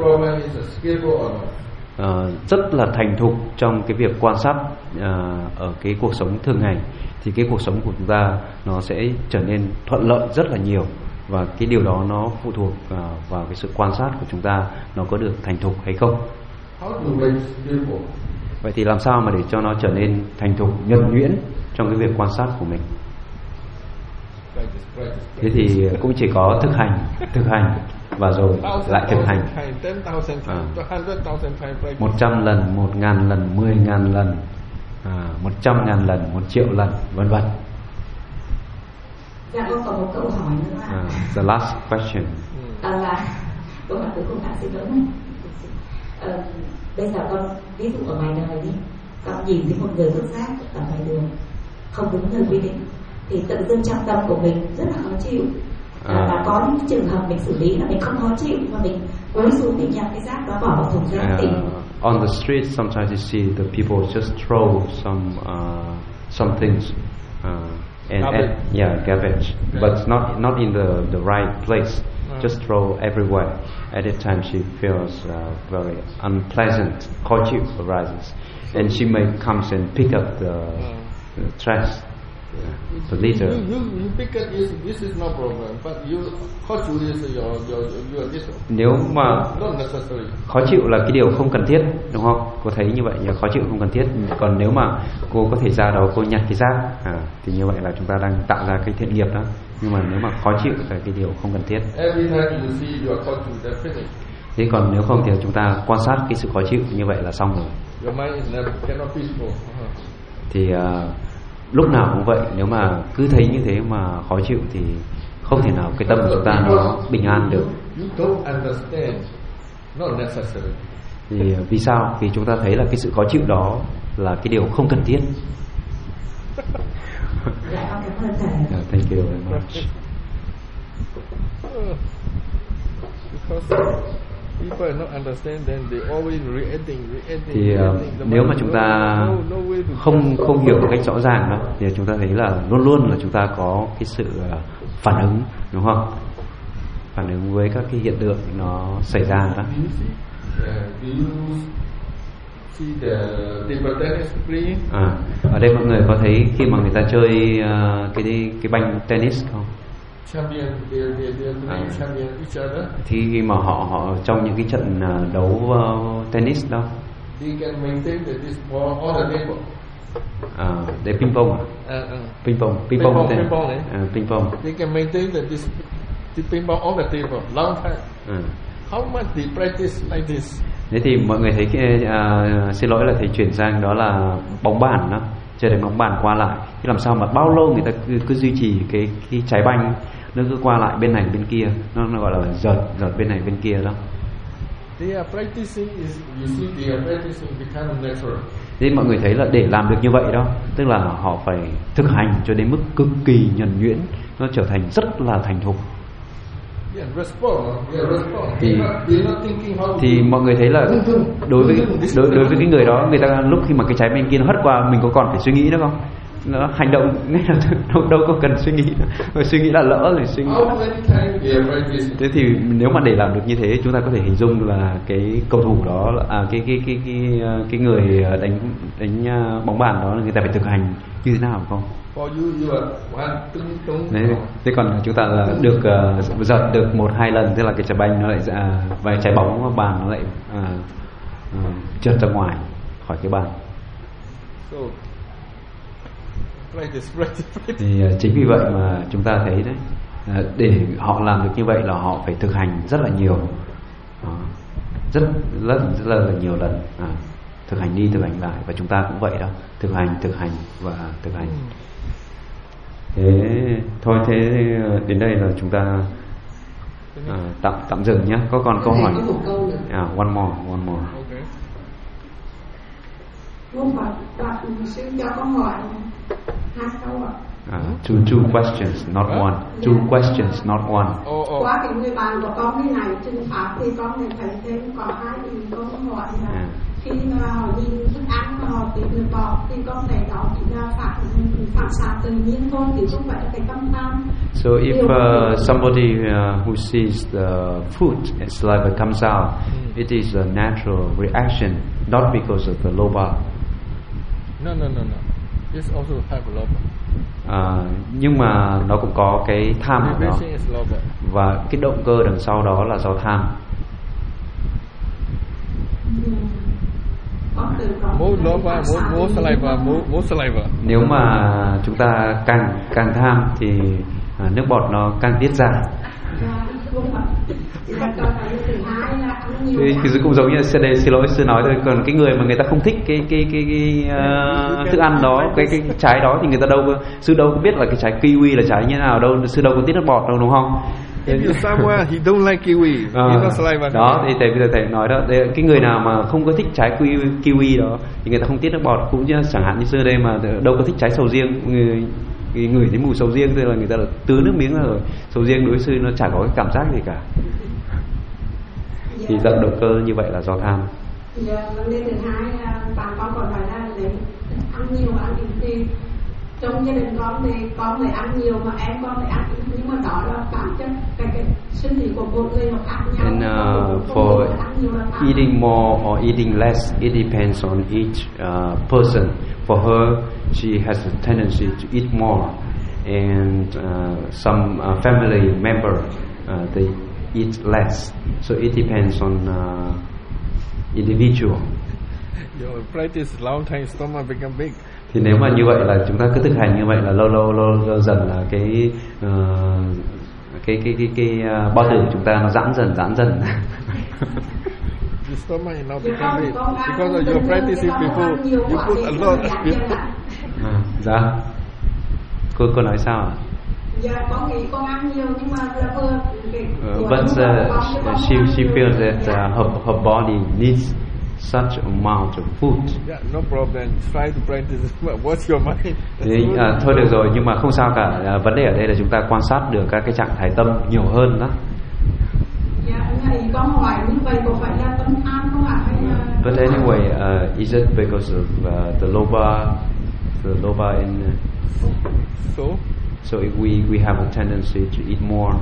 rất là thành thục trong cái việc quan sát ở cái cuộc sống thường ngày thì cái cuộc sống của chúng ta nó sẽ trở nên thuận lợi rất là nhiều, và cái điều đó nó phụ thuộc vào cái sự quan sát của chúng ta nó có được thành thục hay không. Vậy thì làm sao mà để cho nó trở nên thành thục, nhuần nhuyễn trong cái việc quan sát của mình? Thế thì cũng chỉ có thực hành và rồi lại thực hành 100 lần, 1000 lần, 10.000 lần, 100.000 lần, 1 triệu lần, vân vân. Dạ con còn một câu hỏi nữa là the last question. Là câu hỏi cuối cùng là xin lỗi. Bây giờ con ví dụ ở ngoài đời đi, con nhìn thấy một người vứt rác ở ngoài đường không đúng nơi quy định thì tự dưng trong tâm của mình rất là khó chịu. Và có những trường hợp mình xử lý là mình không khó chịu mà mình cúi xuống mình nhặt cái rác đó bỏ vào thùng rác. On the street, sometimes you see the people just throw some things garbage, but not in the right place. Just throw everywhere. At that time, she feels very unpleasant. Khó chịu arises, and she may comes and pick up the trash the leader. You pick up this is no problem, but you khó chịu is your this. Nếu mà not necessary. Khó chịu là cái điều không cần thiết, đúng không? Cô thấy như vậy, khó chịu không cần thiết. Còn nếu mà cô có thể ra đó cô nhặt cái rác, thì như vậy là chúng ta đang tạo ra cái thiện nghiệp đó. Nhưng mà nếu mà khó chịu là cái điều không cần thiết. Every time you see you are khó chịu, that's finished. Thế còn nếu không thì chúng ta quan sát cái sự khó chịu như vậy là xong rồi. Your mind is cannot peaceful. Thì lúc nào cũng vậy, nếu mà cứ thấy như thế mà khó chịu thì không thể nào cái tâm của chúng ta nó bình an được. You don't understand, not necessary. Thì vì sao? Vì chúng ta thấy là cái sự khó chịu đó là cái điều không cần thiết. Thank you very much. Because people not understand, then they always reacting. Thì nếu mà chúng ta không hiểu một cách rõ ràng đó, thì chúng ta thấy là luôn luôn là chúng ta có cái sự phản ứng, đúng không? Phản ứng với các cái hiện tượng nó xảy ra đó. Ở đây mọi người có thấy khi mà người ta chơi cái banh tennis không? Thì mà họ trong những cái trận đấu tennis đó, để ping pong, ping pong, ping pong. They can maintain this ping pong on the table long time. How much they practice like this? Thế thì mọi người thấy xin lỗi là thầy chuyển sang đó là bóng bàn đó, chơi đánh bóng bàn qua lại. Thì làm sao mà bao lâu người ta cứ duy trì cái trái banh nó cứ qua lại bên này bên kia, nó gọi là giật bên này bên kia đó. They are practicing is you see they are practicing the kind of natural. Thế mọi người thấy là để làm được như vậy đó, tức là họ phải thực hành cho đến mức cực kỳ nhuần nhuyễn, nó trở thành rất là thành thục. Thì mọi người thấy là đối với cái người đó, người ta lúc khi mà cái trái bên kia nó hất qua, mình có còn phải suy nghĩ nữa không? Nó hành động ngay là đâu có cần suy nghĩ nữa. Suy nghĩ là lỡ rồi suy nghĩ. Thế thì nếu mà để làm được như thế, chúng ta có thể hình dung là cái cầu thủ đó cái người đánh bóng bàn đó, người ta phải thực hành như thế nào không? Thế còn chúng ta là được giật được 1-2 lần, thế là cái trái banh nó lại và trái bóng bàn nó lại trượt ra ngoài khỏi cái bàn. Thì chính vì vậy mà chúng ta thấy đấy, để họ làm được như vậy là họ phải thực hành rất là nhiều, rất là nhiều lần, thực hành đi thực hành lại, và chúng ta cũng vậy đó, thực hành và thực hành. Thế thôi, thế đến đây là chúng ta tạm dừng nhé. Có còn câu hỏi? One more. Cho con hỏi 2 câu ạ. Two questions, not one. Two questions, not one. Qua cái người bạn của con cái này trên pháp thì con này thấy thêm có 2 ý con hỏi là khi họ nhìn thức ăn mà họ tìm được bọt thì con thấy đó chỉ là phản xạ tự nhiên thôi, thì không phải là cái tâm tham. So if somebody who sees the food and saliva comes out, it is a natural reaction, not because of the loba. No. This also have loba. Nhưng mà nó cũng có cái tham của nó, và cái động cơ đằng sau đó là do tham. More saliva. Nếu mà chúng ta càng tham thì nước bọt nó càng tiết ra. Thì cũng giống như xin lỗi sư nói thôi. Còn cái người mà người ta không thích cái thức ăn đó, cái trái đó, thì người ta sư đâu có biết là cái trái kiwi là trái như thế nào đâu, sư đâu có tiết nước bọt đâu, đúng không? Somewhere he don't like kiwi. Đó thì bây giờ thầy nói đó, cái người nào mà không có thích trái kiwi đó thì người ta không tiết nước bọt. Cũng như chẳng hạn như sư đây mà đâu có thích trái sầu riêng, người thấy mùi sầu riêng thì là người ta là tứ nước miếng rồi. Sầu riêng đối với sư nó chả có cái cảm giác gì cả. Thì giận động cơ như vậy là do tham. Vấn đề thứ hai là bạn con còn nói là để ăn nhiều ăn ít thì trong gia đình con thì con lại ăn nhiều mà em con lại ăn, nhưng mà đó là bản chất cái sinh lý của mỗi người nó khác nhau. And for eating more or eating less, it depends on each person. For her, she has a tendency to eat more, and some family member they eat less. So it depends on individual. Your practice long time, stomach become big. Thì nếu mà như vậy là chúng ta cứ thực hành như vậy là lâu dần là cái bao tử của chúng ta nó giãn dần. The stomach now become big because of your practicing before you put a lot of people. Dạ. Cô nói sao ạ? Dạ, con nghĩ con ăn nhiều nhưng mà là vừa. But she feels that her body needs such amount of food. Yeah, no problem. Try to practice. What's your mind? Thôi được rồi, nhưng mà không sao cả. Vấn đề ở đây là chúng ta quan sát được các cái trạng thái tâm nhiều hơn đó. Dạ, ngày con hỏi như vậy có phải là tâm tham không ạ? But anyway, is it because of the loba in? So if we have a tendency to eat more.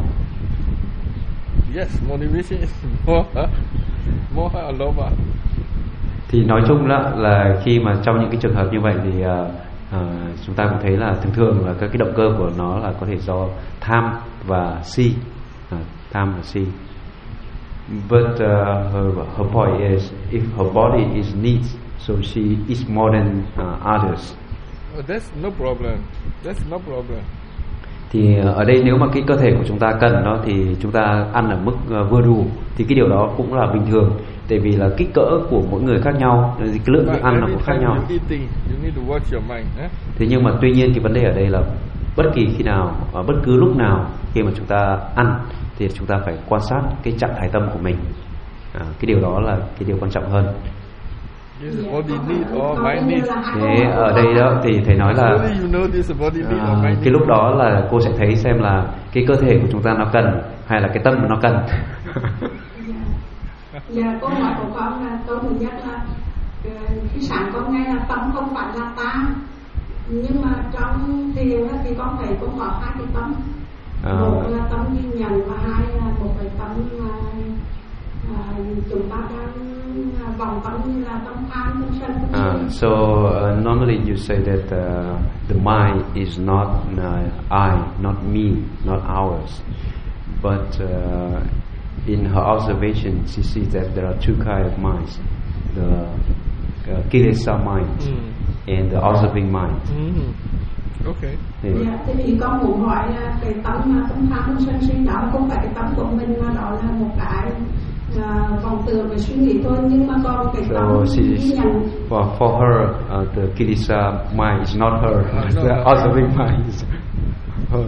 Yes, motivation is more loba. Thì nói chung là khi mà trong những cái trường hợp như vậy thì chúng ta cũng thấy là thường là các cái động cơ của nó là có thể do tham và si, tham và si. But her point is if her body is needs, so she eats more than others. That's no problem. That's no problem. Thì ở đây nếu mà cái cơ thể của chúng ta cần đó thì chúng ta ăn ở mức vừa đủ thì cái điều đó cũng là bình thường. Tại vì là kích cỡ của mỗi người khác nhau, cái lượng thức ăn nó cũng khác nhau. Thế nhưng mà tuy nhiên cái vấn đề ở đây là bất kỳ khi nào, bất cứ lúc nào khi mà chúng ta ăn thì chúng ta phải quan sát cái trạng thái tâm của mình. Cái điều đó là cái điều quan trọng hơn. Thế ở đây đó thì thầy nói là cái lúc đó là cô sẽ thấy xem là cái cơ thể của chúng ta nó cần hay là cái tâm nó cần. Dạ, câu hỏi của con là câu thứ nhất là khi sáng con nghe là tâm không phải là ta, nhưng mà trong thiền thì con thấy con có hai cái tâm, một là tâm ghi nhận và hai là một cái tâm chúng ta đang vòng tâm như là tâm tham, tâm sân. So normally you say that the mind is not I, not me, not ours, but in her observation, she sees that there are two kinds of minds: the kilesa mind and the observing mind. Okay. Dạ, thì con muốn hỏi là cái tâm tham tâm sân si đó không phải cái tâm của mình mà đó là một cái vòng tưởng về suy nghĩ thôi, nhưng mà còn cái tâm ghi nhận. For her, the kilesa mind is not her; the observing mind is her.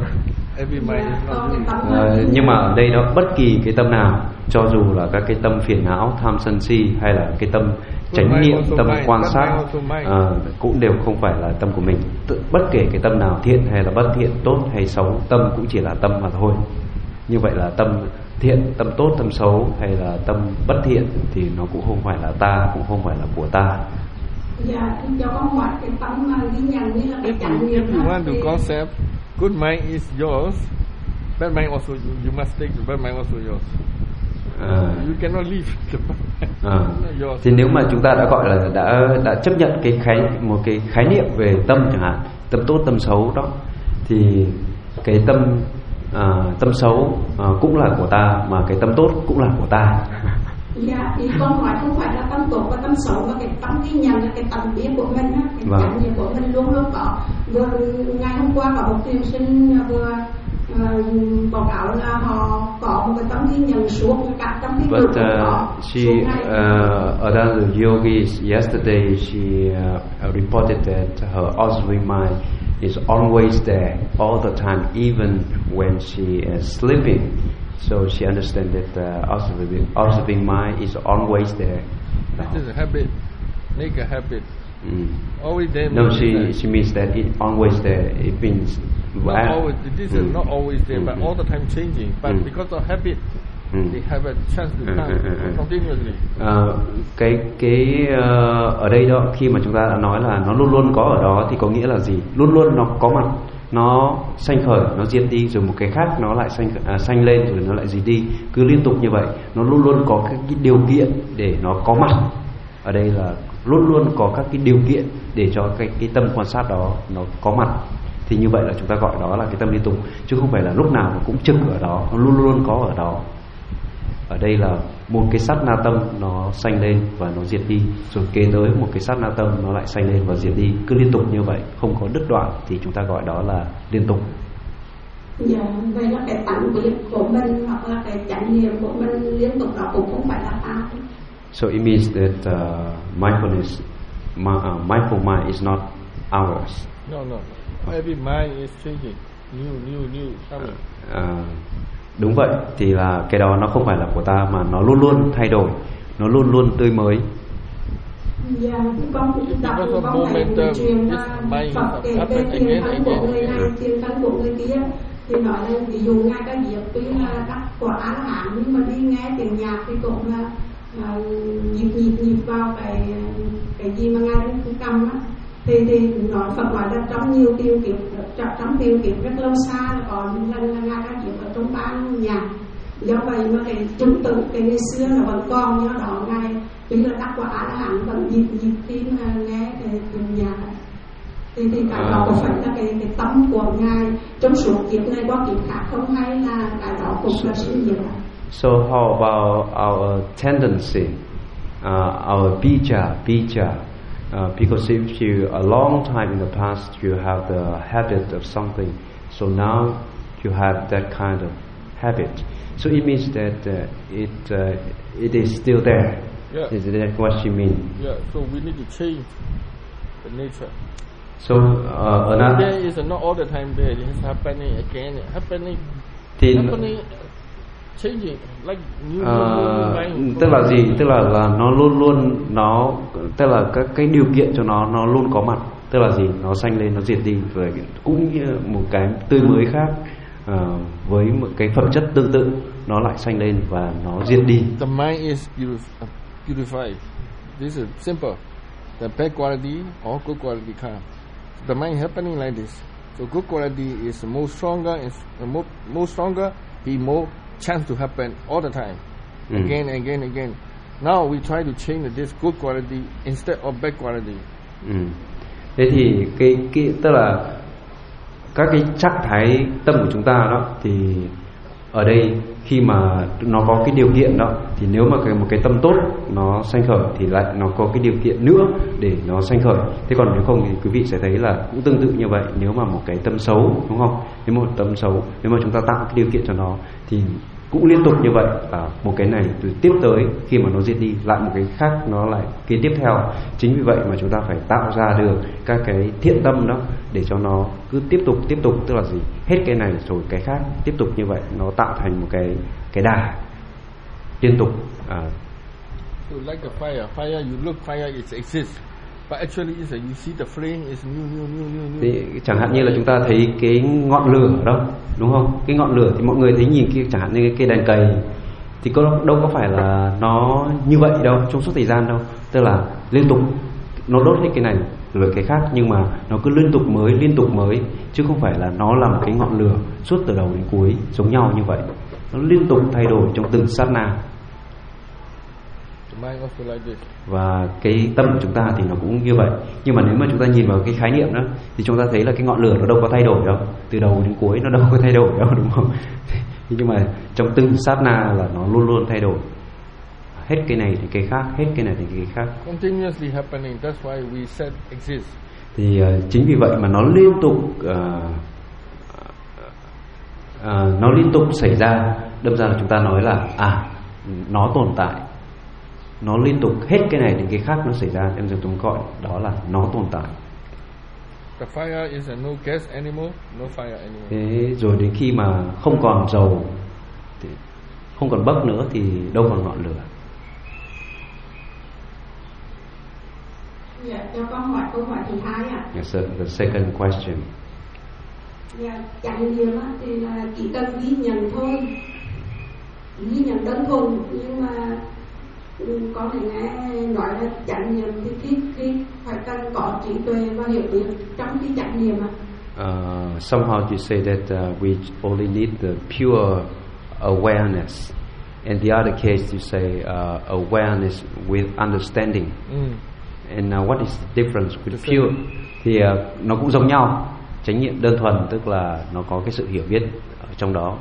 Nhưng mà ở đây đó bất kỳ cái tâm nào, cho dù là các cái tâm phiền não, tham sân si hay là cái tâm chánh niệm, tâm quan sát, cũng đều không phải là tâm của mình. Bất kể cái tâm nào, thiện hay là bất thiện, tốt hay xấu, tâm cũng chỉ là tâm mà thôi. Như vậy là tâm thiện, tâm tốt, tâm xấu hay là tâm bất thiện thì nó cũng không phải là ta, cũng không phải là của ta. Dạ, thì cho con hỏi cái tâm mà ghi nhận như là cái chánh niệm. If you want to concept, good mind is yours, bad mind also you must take the bad mind also yours. You cannot leave the bad mind. Thì nếu mà chúng ta đã gọi là đã chấp nhận một cái khái niệm về tâm chẳng hạn, tâm tốt, tâm xấu đó, thì cái tâm xấu cũng là của ta, mà cái tâm tốt cũng là của ta. Dạ, thì con hỏi không phải là tâm tốt và tâm xấu, mà cái tâm ghi nhận là cái tâm biết của mình á, cái trải nghiệm của mình luôn luôn có. Vừa ngày hôm qua có một tuyển sinh vừa báo cáo là họ có một cái tâm ghi nhận suốt cả trong cái But another yogis yesterday she reported that her observing mind is always there all the time, even when she is sleeping. So she understands that the observing mind is always there. It is a habit. Make a habit. Always there. No, she means that it always there. It means not always. This is not always there, but all the time changing. But because of habit, they have a chance to come continuously. Ở đây đó, khi mà chúng ta đã nói là nó luôn luôn có ở đó thì có nghĩa là gì? Luôn luôn nó có mặt, nó sanh khởi, nó diệt đi, rồi một cái khác nó lại sanh lên, rồi nó lại diệt đi, cứ liên tục như vậy. Nó luôn luôn có các cái điều kiện để nó có mặt. Ở đây là luôn luôn có các cái điều kiện để cho cái tâm quan sát đó nó có mặt. Thì như vậy là chúng ta gọi đó là cái tâm liên tục, chứ không phải là lúc nào nó cũng trực ở đó, nó luôn luôn có ở đó. Ở đây là một cái sát na tâm nó sanh lên và nó diệt đi, rồi kế tới một cái sát na tâm nó lại sanh lên và diệt đi, cứ liên tục như vậy, không có đứt đoạn, thì chúng ta gọi đó là liên tục. Dạ, vậy là cái tánh của mình hoặc là cái chánh niệm của mình liên tục đó cũng không phải là ta. So it means that mindfulness, mindful mind is not ours. No. Every mind is changing, new coming. Đúng vậy, thì là cái đó nó không phải là của ta, mà nó luôn luôn thay đổi, nó luôn luôn tươi mới. Dạ, con đọc con này truyền ra Phật kể về thiền tánh của người này, thiền tánh của người kia, thì nói là ví dụ ngay cái việc tuy là đắc quả A La Hán nhưng mà đi nghe tiếng nhạc thì cũng là nhịp vào cái gì mà ngay đến cầm á. Thì nói Phật nói là trong nhiều tiêu kiếp rất lâu xa là còn lần là ngay các việc ở trong ban nhạc. Do vậy mà cái chúng tự cái ngày xưa là vẫn còn, do đó ngay tuy là đắc quả A La Hán vẫn nhịp khi mà nghe cái nhạc. Thì cái đó có phải là cái tâm của ngài trong suốt kiếp này qua kiếp khác không, hay là cái đó cũng là sự việc? So how about our tendency, our bija? Because if you a long time in the past you have the habit of something, so now you have that kind of habit. So it means that it is still there. Yeah. Is that what you mean? Yeah. So we need to change the nature. So another. There is not all the time there. It is happening again, happening, changing like new. Tức là gì? Tức là nó luôn luôn tức là các cái điều kiện cho nó luôn có mặt. Tức là gì? Nó sanh lên, nó diệt đi, rồi cũng như một cái tươi mới khác, với một cái phẩm chất tương tự, nó lại sanh lên và nó diệt đi. The mind is purified. This is simple. The bad quality or good quality come. The mind happening like this. So good quality is more stronger, be more chance to happen all the time, again. Now we try to change this good quality instead of bad quality. Thế thì cái tức là các cái trạng thái tâm của chúng ta đó, thì ở đây khi mà nó có cái điều kiện đó, thì nếu mà một cái tâm tốt nó sanh khởi thì lại nó có cái điều kiện nữa để nó sanh khởi. Thế còn nếu không thì quý vị sẽ thấy là cũng tương tự như vậy. Nếu mà một cái tâm xấu, đúng không? Nếu một tâm xấu, nếu mà chúng ta tạo cái điều kiện cho nó thì cũng liên tục như vậy, và một cái này từ tiếp tới khi mà nó diệt đi lại một cái khác nó lại kế tiếp theo. Chính vì vậy mà chúng ta phải tạo ra được các cái thiện tâm đó để cho nó cứ tiếp tục, tức là gì? Hết cái này rồi cái khác, tiếp tục như vậy, nó tạo thành một cái đà liên tục. So like a fire you look fire it exists. But actually is you see the flame is new. Thì chẳng hạn như là chúng ta thấy cái ngọn lửa đó, đúng không? Cái ngọn lửa thì mọi người thấy nhìn kia, chẳng hạn như cái đèn cầy thì đâu có phải là nó như vậy đâu trong suốt thời gian đâu. Tức là liên tục nó đốt hết cái này rồi cái khác, nhưng mà nó cứ liên tục mới, chứ không phải là nó là một cái ngọn lửa suốt từ đầu đến cuối giống nhau như vậy. Nó liên tục thay đổi trong từng sát na. Và cái tâm của chúng ta thì nó cũng như vậy. Nhưng mà nếu mà chúng ta nhìn vào cái khái niệm đó thì chúng ta thấy là cái ngọn lửa nó đâu có thay đổi đâu, từ đầu đến cuối nó đâu có thay đổi đâu, đúng không? Nhưng mà trong từng sát na là nó luôn luôn thay đổi. Hết cái này thì cái khác, hết cái này thì cái khác. Continuously happening. That's why we said exist. Thì chính vì vậy mà nó liên tục xảy ra. Đâm ra là chúng ta nói là nó tồn tại. Nó liên tục hết cái này đến cái khác nó xảy ra, em dùng chúng gọi đó là nó tồn tại. The fire is no gas anymore, no fire anymore. Thế rồi đến khi mà không còn dầu, thì không còn bấc nữa thì đâu còn ngọn lửa. Dạ, cho con hỏi câu hỏi thứ hai ạ. Yes, the second question. Dạ, chánh niệm thì là chỉ cần ghi nhận thôi. ghi nhận đơn thuần, nhưng mà con thì nghe nói là chánh niệm thì khi phải cần có trí tuệ và hiểu biết trong cái chánh niệm ạ. Somehow you say that we only need the pure awareness, and the other case you say awareness with understanding. And what is the difference with pure? Thì nó cũng giống nhau. Chánh niệm đơn thuần tức là nó có cái sự hiểu biết ở trong đó.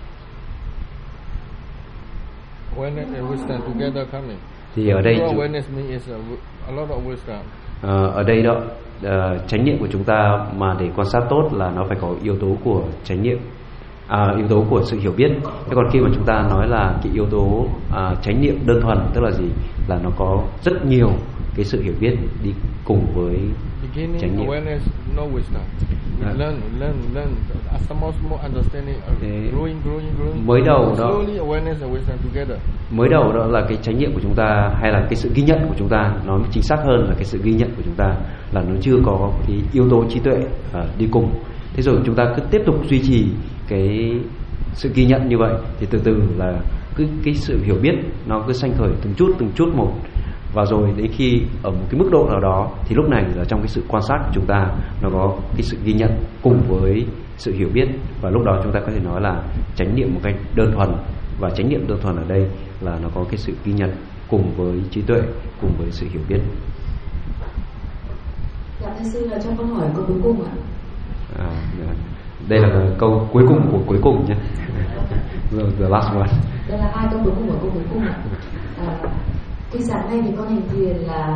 Awareness and wisdom together coming. Thì ở đây awareness means a lot of wisdom. Ở đây đó chánh niệm của chúng ta mà để quan sát tốt là nó phải có yếu tố của chánh niệm, yếu tố của sự hiểu biết. Thế còn khi mà chúng ta nói là cái yếu tố chánh niệm đơn thuần tức là gì? Là nó có rất nhiều cái sự hiểu biết đi cùng với chánh niệm. Awareness, no wisdom. We learn. More understanding, growing. Mới đầu đó. Slowly awareness and wisdom together. Mới đầu đó là cái chánh niệm của chúng ta hay là cái sự ghi nhận của chúng ta, nói chính xác hơn là cái sự ghi nhận của chúng ta là nó chưa có cái yếu tố trí tuệ đi cùng. Thế rồi chúng ta cứ tiếp tục duy trì cái sự ghi nhận như vậy thì từ từ là cứ cái sự hiểu biết nó cứ sanh khởi từng chút một, và rồi đến khi ở một cái mức độ nào đó thì lúc này là trong cái sự quan sát của chúng ta nó có cái sự ghi nhận cùng với sự hiểu biết, và lúc đó chúng ta có thể nói là chánh niệm một cách đơn thuần. Và chánh niệm đơn thuần ở đây là nó có cái sự ghi nhận cùng với trí tuệ, cùng với sự hiểu biết. Dạ thưa sư, là cho con hỏi câu cuối cùng ạ. Đây là câu cuối cùng của cuối cùng nhé. The last one. Đây là hai câu cuối cùng của câu cuối cùng ạ. Khi sáng nay thì con hành thiền là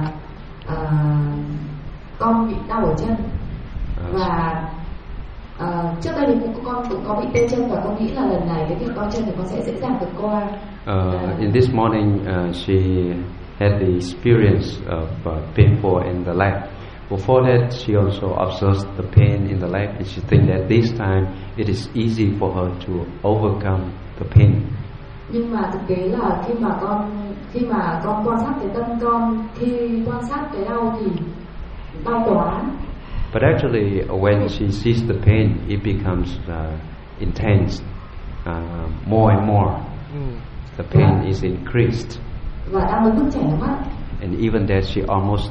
con bị đau ở chân, và trước đây thì con cũng có bị tê chân, và con nghĩ là lần này cái việc co chân thì con sẽ dễ dàng vượt qua. In this morning, she had the experience of painful in the leg. Before that, she also observed the pain in the leg, and she thinks that this time it is easy for her to overcome the pain. Nhưng mà thực tế là khi mà con quan sát cái tâm con, khi quan sát cái đau thì đau quá. But actually, when she sees the pain, it becomes intense, more and more. The pain is increased. Và đau đến mức chảy nước mắt. And even that, she almost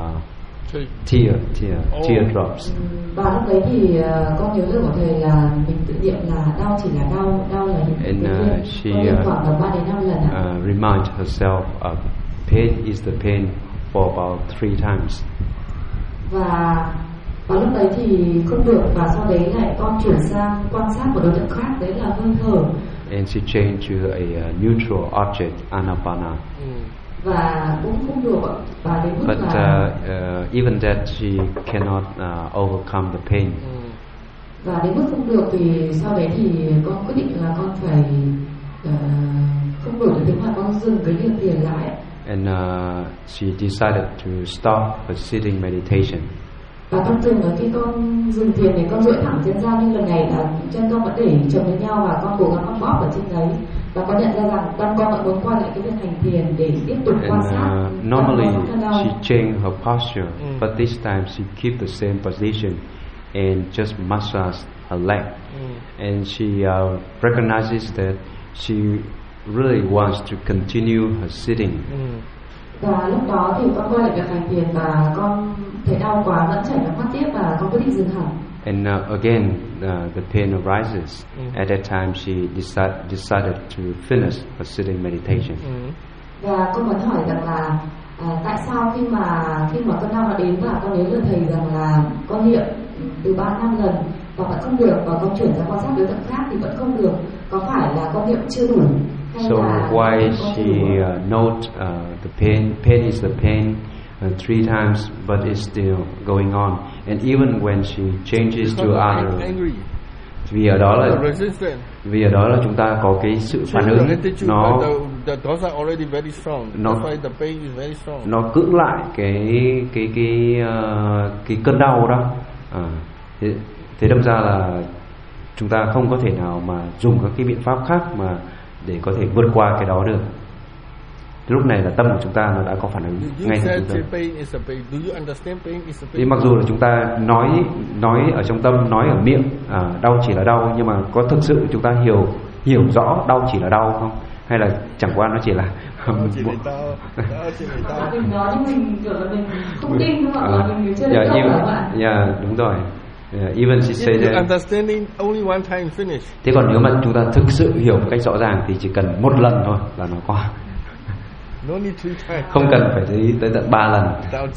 tear drops. Và lúc đấy thì con nhớ lời của thầy là mình tự niệm là đau chỉ là đau là and she khoảng 3 đến 5 lần. Remind herself pain is the pain for about 3 times. Và lúc đấy thì không được, và sau đấy lại con chuyển sang quan sát một đối tượng khác, đấy là hơi thở. And she changed to a neutral object, Anapana. Và cũng không được, và đến mức but even that she cannot overcome the pain. Và đến mức không được thì sau đấy thì con quyết định là con phải không đổi được tiếng mà con dừng cái việc thiền lại. And she decided to stop her sitting meditation. Và thông thường là khi con dừng thiền thì con duỗi thẳng chân ra, nhưng lần này là chân con vẫn để chồng với nhau và con cố gắng con bóp ở trên đấy, và con nhận ra rằng tâm con vẫn muốn quay lại cái việc hành thiền để tiếp tục quan sát. Normally she changed her posture, but this time she keep the same position and just massage her leg. And she recognizes that she really wants to continue her sitting. Và lúc đó thì con quay lại việc hành thiền, và con thấy đau quá vẫn chảy nước mắt tiếp, và con quyết định dừng hẳn. And again the pain arises. At that time she decided to finish her sitting meditation. Và con muốn hỏi rằng là tại sao khi mà cơn đau nó đến và con nhớ lời thầy rằng là con niệm từ 3-5 lần và vẫn không được, và con chuyển sang quan sát đối tượng khác thì vẫn không được, có phải là con niệm chưa đủ? So why she note the pain is the pain 3 times, but it's still going on, and even when she changes to other. Vì ở đó là chúng ta có cái sự phản ứng, nó cưỡng lại cái cơn đau đó. Thế đâm ra là chúng ta không có thể nào mà dùng các cái biện pháp khác mà để có thể vượt qua cái đó được. Lúc này là tâm của chúng ta nó đã có phản ứng ngay từ chúng ta. Thì mặc dù là chúng ta nói ở trong tâm, nói ở miệng đau chỉ là đau, nhưng mà có thực sự chúng ta hiểu rõ đau chỉ là đau không? hay là chẳng qua nó chỉ là mình nói nhưng mình kiểu là mình không tin đúng không ạ? Mình chưa đến đâu ạ. Đúng rồi. Even she say that. Understanding only one time finish. Thế còn nếu mà chúng ta thực sự hiểu một cách rõ ràng thì chỉ cần một lần thôi là nó qua. Không cần phải tới tận 3 lần.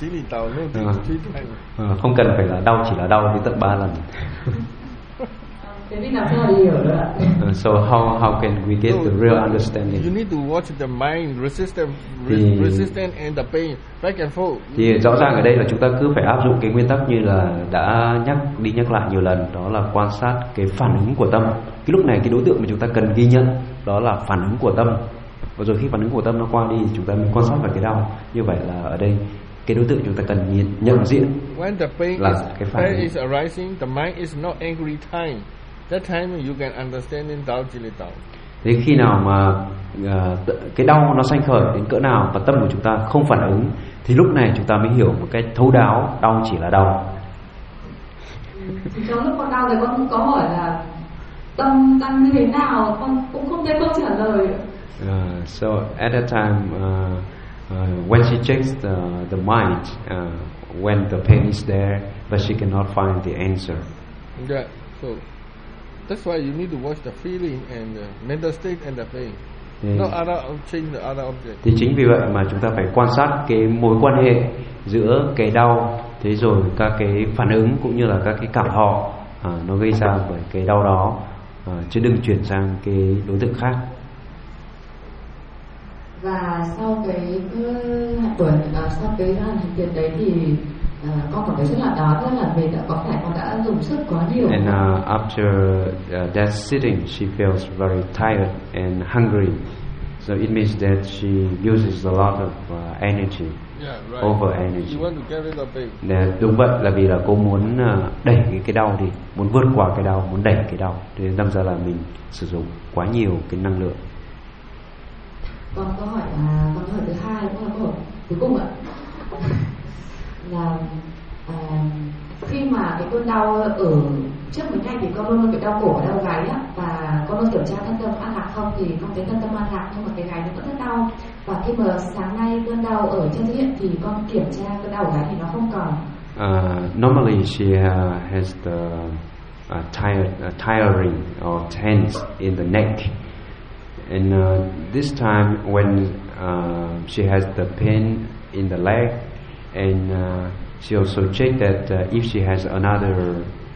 Không cần phải là đau, chỉ là đau tới tận 3 lần. Thế thì làm sao để hiểu được ạ? So how can we get the real understanding? You need to watch the mind resistance and the pain back and forth. Thì rõ ràng ở đây là chúng ta cứ phải áp dụng cái nguyên tắc như là đã nhắc lại nhiều lần, đó là quan sát cái phản ứng của tâm. Cái lúc này cái đối tượng mà chúng ta cần ghi nhận đó là phản ứng của tâm. Và rồi khi phản ứng của tâm nó qua đi, chúng ta mới quan sát vào cái đau. Như vậy là ở đây cái đối tượng chúng ta cần nhận diện là cái phản ứng. Is arising, the mind is not angry time. That time you can understand in Dao Jilitao. Thế khi nào mà cái đau nó sanh khởi đến cỡ nào và tâm của chúng ta không phản ứng thì lúc này chúng ta mới hiểu một cách thấu đáo đau chỉ là đau. Thì trong lúc con đau thì con có hỏi là tâm tăng như thế nào, con cũng không thấy câu trả lời. So at that time when she checks the mind when the pain is there but she cannot find the answer. Yeah, so that's why you need to watch the feeling and the mental state and the pain. No other change the other object. Thì chính vì vậy mà chúng ta phải quan sát cái mối quan hệ giữa cái đau, thế rồi các cái phản ứng cũng như là các cái cảm thọ nó gây ra bởi cái đau đó, chứ đừng chuyển sang cái đối tượng khác. Và sau cái buổi sau cái hành thiền đấy thì con cảm thấy rất là đói, rất là mệt, có phải con đã dùng sức quá nhiều. And after that sitting, she feels very tired and hungry. So it means that she uses a lot of energy, over energy. You want to get rid of pain. Đúng vậy, là vì là cô muốn đẩy cái đau đi, muốn vượt qua cái đau, muốn đẩy cái đau. Thế nên đâm ra là mình sử dụng quá nhiều cái năng lượng. Còn câu hỏi thứ hai cũng là câu hỏi cuối cùng ạ, là khi mà cái cơn đau ở trước mấy ngày thì con luôn bị đau cổ, đau gáy á, và con luôn kiểm tra thân tâm an lạc không, thì con thấy thân tâm an lạc nhưng mà cái gáy nó vẫn rất đau. Và khi mà sáng nay cơn đau ở chân hiện thì con kiểm tra cơn đau gáy thì nó không còn. Normally she has the tiring or tense in the neck. And this time when she has the pain in the leg, and she also checked that if she has another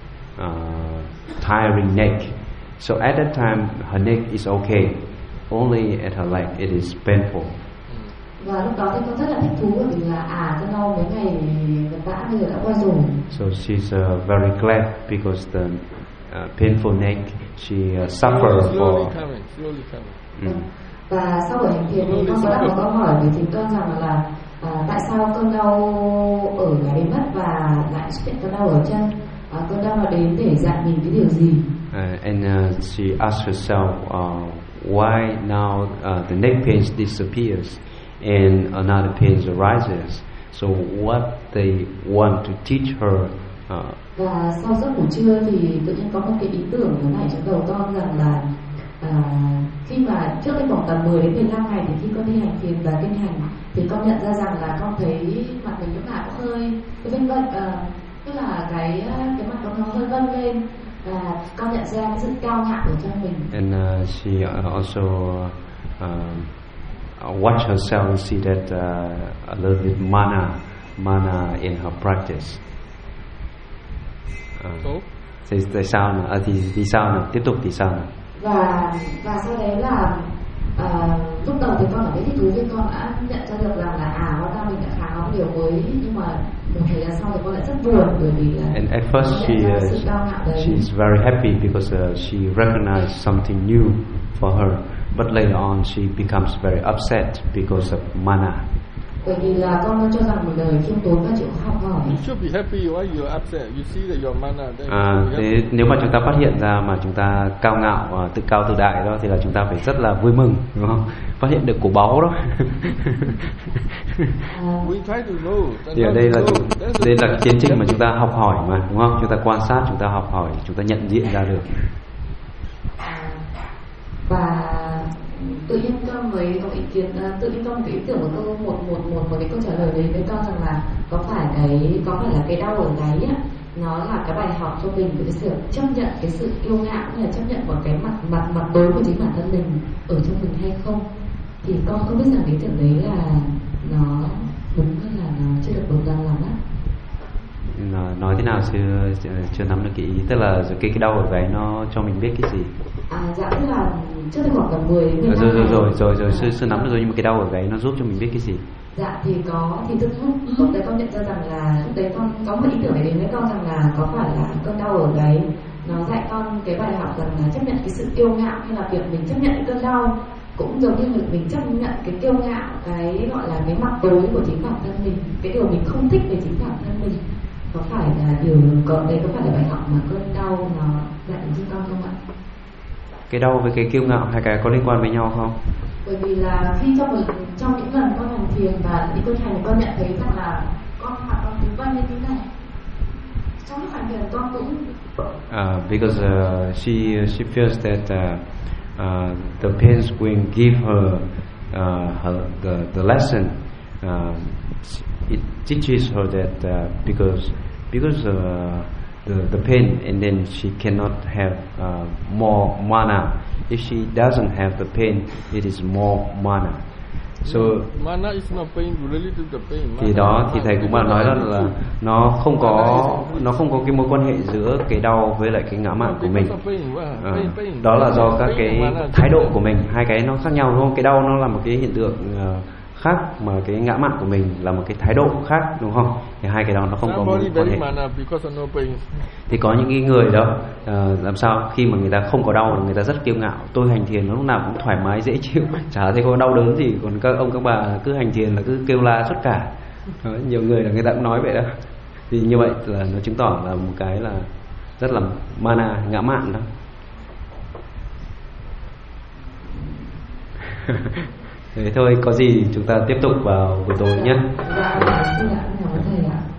tiring neck. So at that time her neck is okay, only at her leg it is painful. Và lúc đó thì con rất là thích thú bởi vì là cơn đau mấy ngày đã bây giờ đã qua rồi. So she's very glad because the painful neck she suffered for. Slowly coming. Và sau buổi hành thiền thì con có đặt một câu hỏi với chính con rằng là tại sao cơn đau ở gáy biến mất và lại xuất hiện cơn đau ở chân, cơn đau nó đến để dạy mình cái điều gì? And she asked herself why now the neck pain disappears and another pain arises. So what they want to teach her. Và sau giấc ngủ trưa thì tự nhiên có một cái ý tưởng nó nảy trong đầu con rằng là khi mà trước cái vòng tầm 10 đến 15 ngày thì khi con đi hành thiền và kinh hành thì con nhận ra rằng là con thấy mặt mình lúc nào cũng hơi vân vân, tức là cái mặt con nó hơi vân lên, và con nhận ra cái sự cao ngạo của chân mình. And she also watch herself and see that a little bit mana in her practice. Tại sao nữa? Thì sao nữa? Tiếp tục thì sao nữa? Và sau đấy là lúc đầu thì con cảm thấy thích thú vì con đã nhận ra được rằng là hóa ra mình đã khá có điều mới, nhưng mà một thời gian sau thì con lại rất buồn bởi vì là and at first she's very happy because she recognized something new for her, but later on she becomes very upset because of mana. Bởi vì là con luôn cho rằng một đời khiêm tốn và chịu học hỏi. You should be happy why you are upset. You see that your mana. Thế nếu mà chúng ta phát hiện ra mà chúng ta cao ngạo, tự cao tự đại đó thì là chúng ta phải rất là vui mừng, đúng không? Phát hiện được của báu đó. We try to know. Thì ở đây là cái tiến trình mà chúng ta học hỏi mà, đúng không? Chúng ta quan sát, chúng ta học hỏi, chúng ta nhận diện ra được. Và Tự nhiên con mới có ý kiến, tự nhiên con cái ý tưởng của tôi một cái câu trả lời đấy với con rằng là có phải là cái đau ở gáy á, nó là cái bài học cho mình cái sự chấp nhận cái sự kiêu ngạo, hay là chấp nhận một cái mặt tối của chính bản thân mình ở trong mình hay không. Thì con không biết rằng cái tưởng đấy là nó đúng hay là nó chưa được đúng lắm á. Nói thế nào chưa nắm được cái ý, tức là cái đau ở gáy nó cho mình biết cái gì? Dạ tức là trước đây khoảng tầm 10 năm rồi sư nắm được rồi, nhưng mà cái đau ở gáy nó giúp cho mình biết cái gì? Dạ thì lúc đấy con nhận ra rằng là lúc đấy con có một ý tưởng để đến với con rằng là có phải là cơn đau ở gáy nó dạy con cái bài học rằng là chấp nhận cái sự kiêu ngạo, hay là việc mình chấp nhận cái cơn đau cũng giống như mình chấp nhận cái kiêu ngạo, cái gọi là cái mặt tối của chính bản thân mình, cái điều mình không thích về chính bản thân mình. Có phải là đấy có phải là bài học mà cơn đau nó dạy cho con không ạ? Cái đau với cái kiêu ngạo hai cái có liên quan với nhau không? Bởi vì là khi trong những lần con hành thiền và đi con hành, con nhận thấy rằng là con hoạt động vân vân như thế này. Trong lúc hành thiền con cũng because she feels that the pains will give her the lesson. It teaches her that because the pain, and then she cannot have more mana. If she doesn't have the pain, it is more mana. So mana is not pain related to the pain. Thì đó thì thầy cũng bạn nói là nó không có cái mối quan hệ giữa cái đau với lại cái ngã mạn của mình. Đó là do các cái thái độ của mình, hai cái nó khác nhau đúng không? Cái đau nó là một cái hiện tượng khác, mà cái ngã mạn của mình là một cái thái độ khác đúng không? Thì hai cái đó nó không có mối quan hệ. Thì có những cái người đó làm sao khi mà người ta không có đau, người ta rất kiêu ngạo, tôi hành thiền lúc nào cũng thoải mái dễ chịu, chả thấy có đau đớn gì, còn các ông các bà cứ hành thiền là cứ kêu la suốt cả. Đó, nhiều người là người ta cũng nói vậy đó. Thì như vậy là nó chứng tỏ là một cái là rất là mana, ngã mạn đó. Thế thôi, có gì chúng ta tiếp tục vào buổi tối nhé. Dạ, thầy ạ.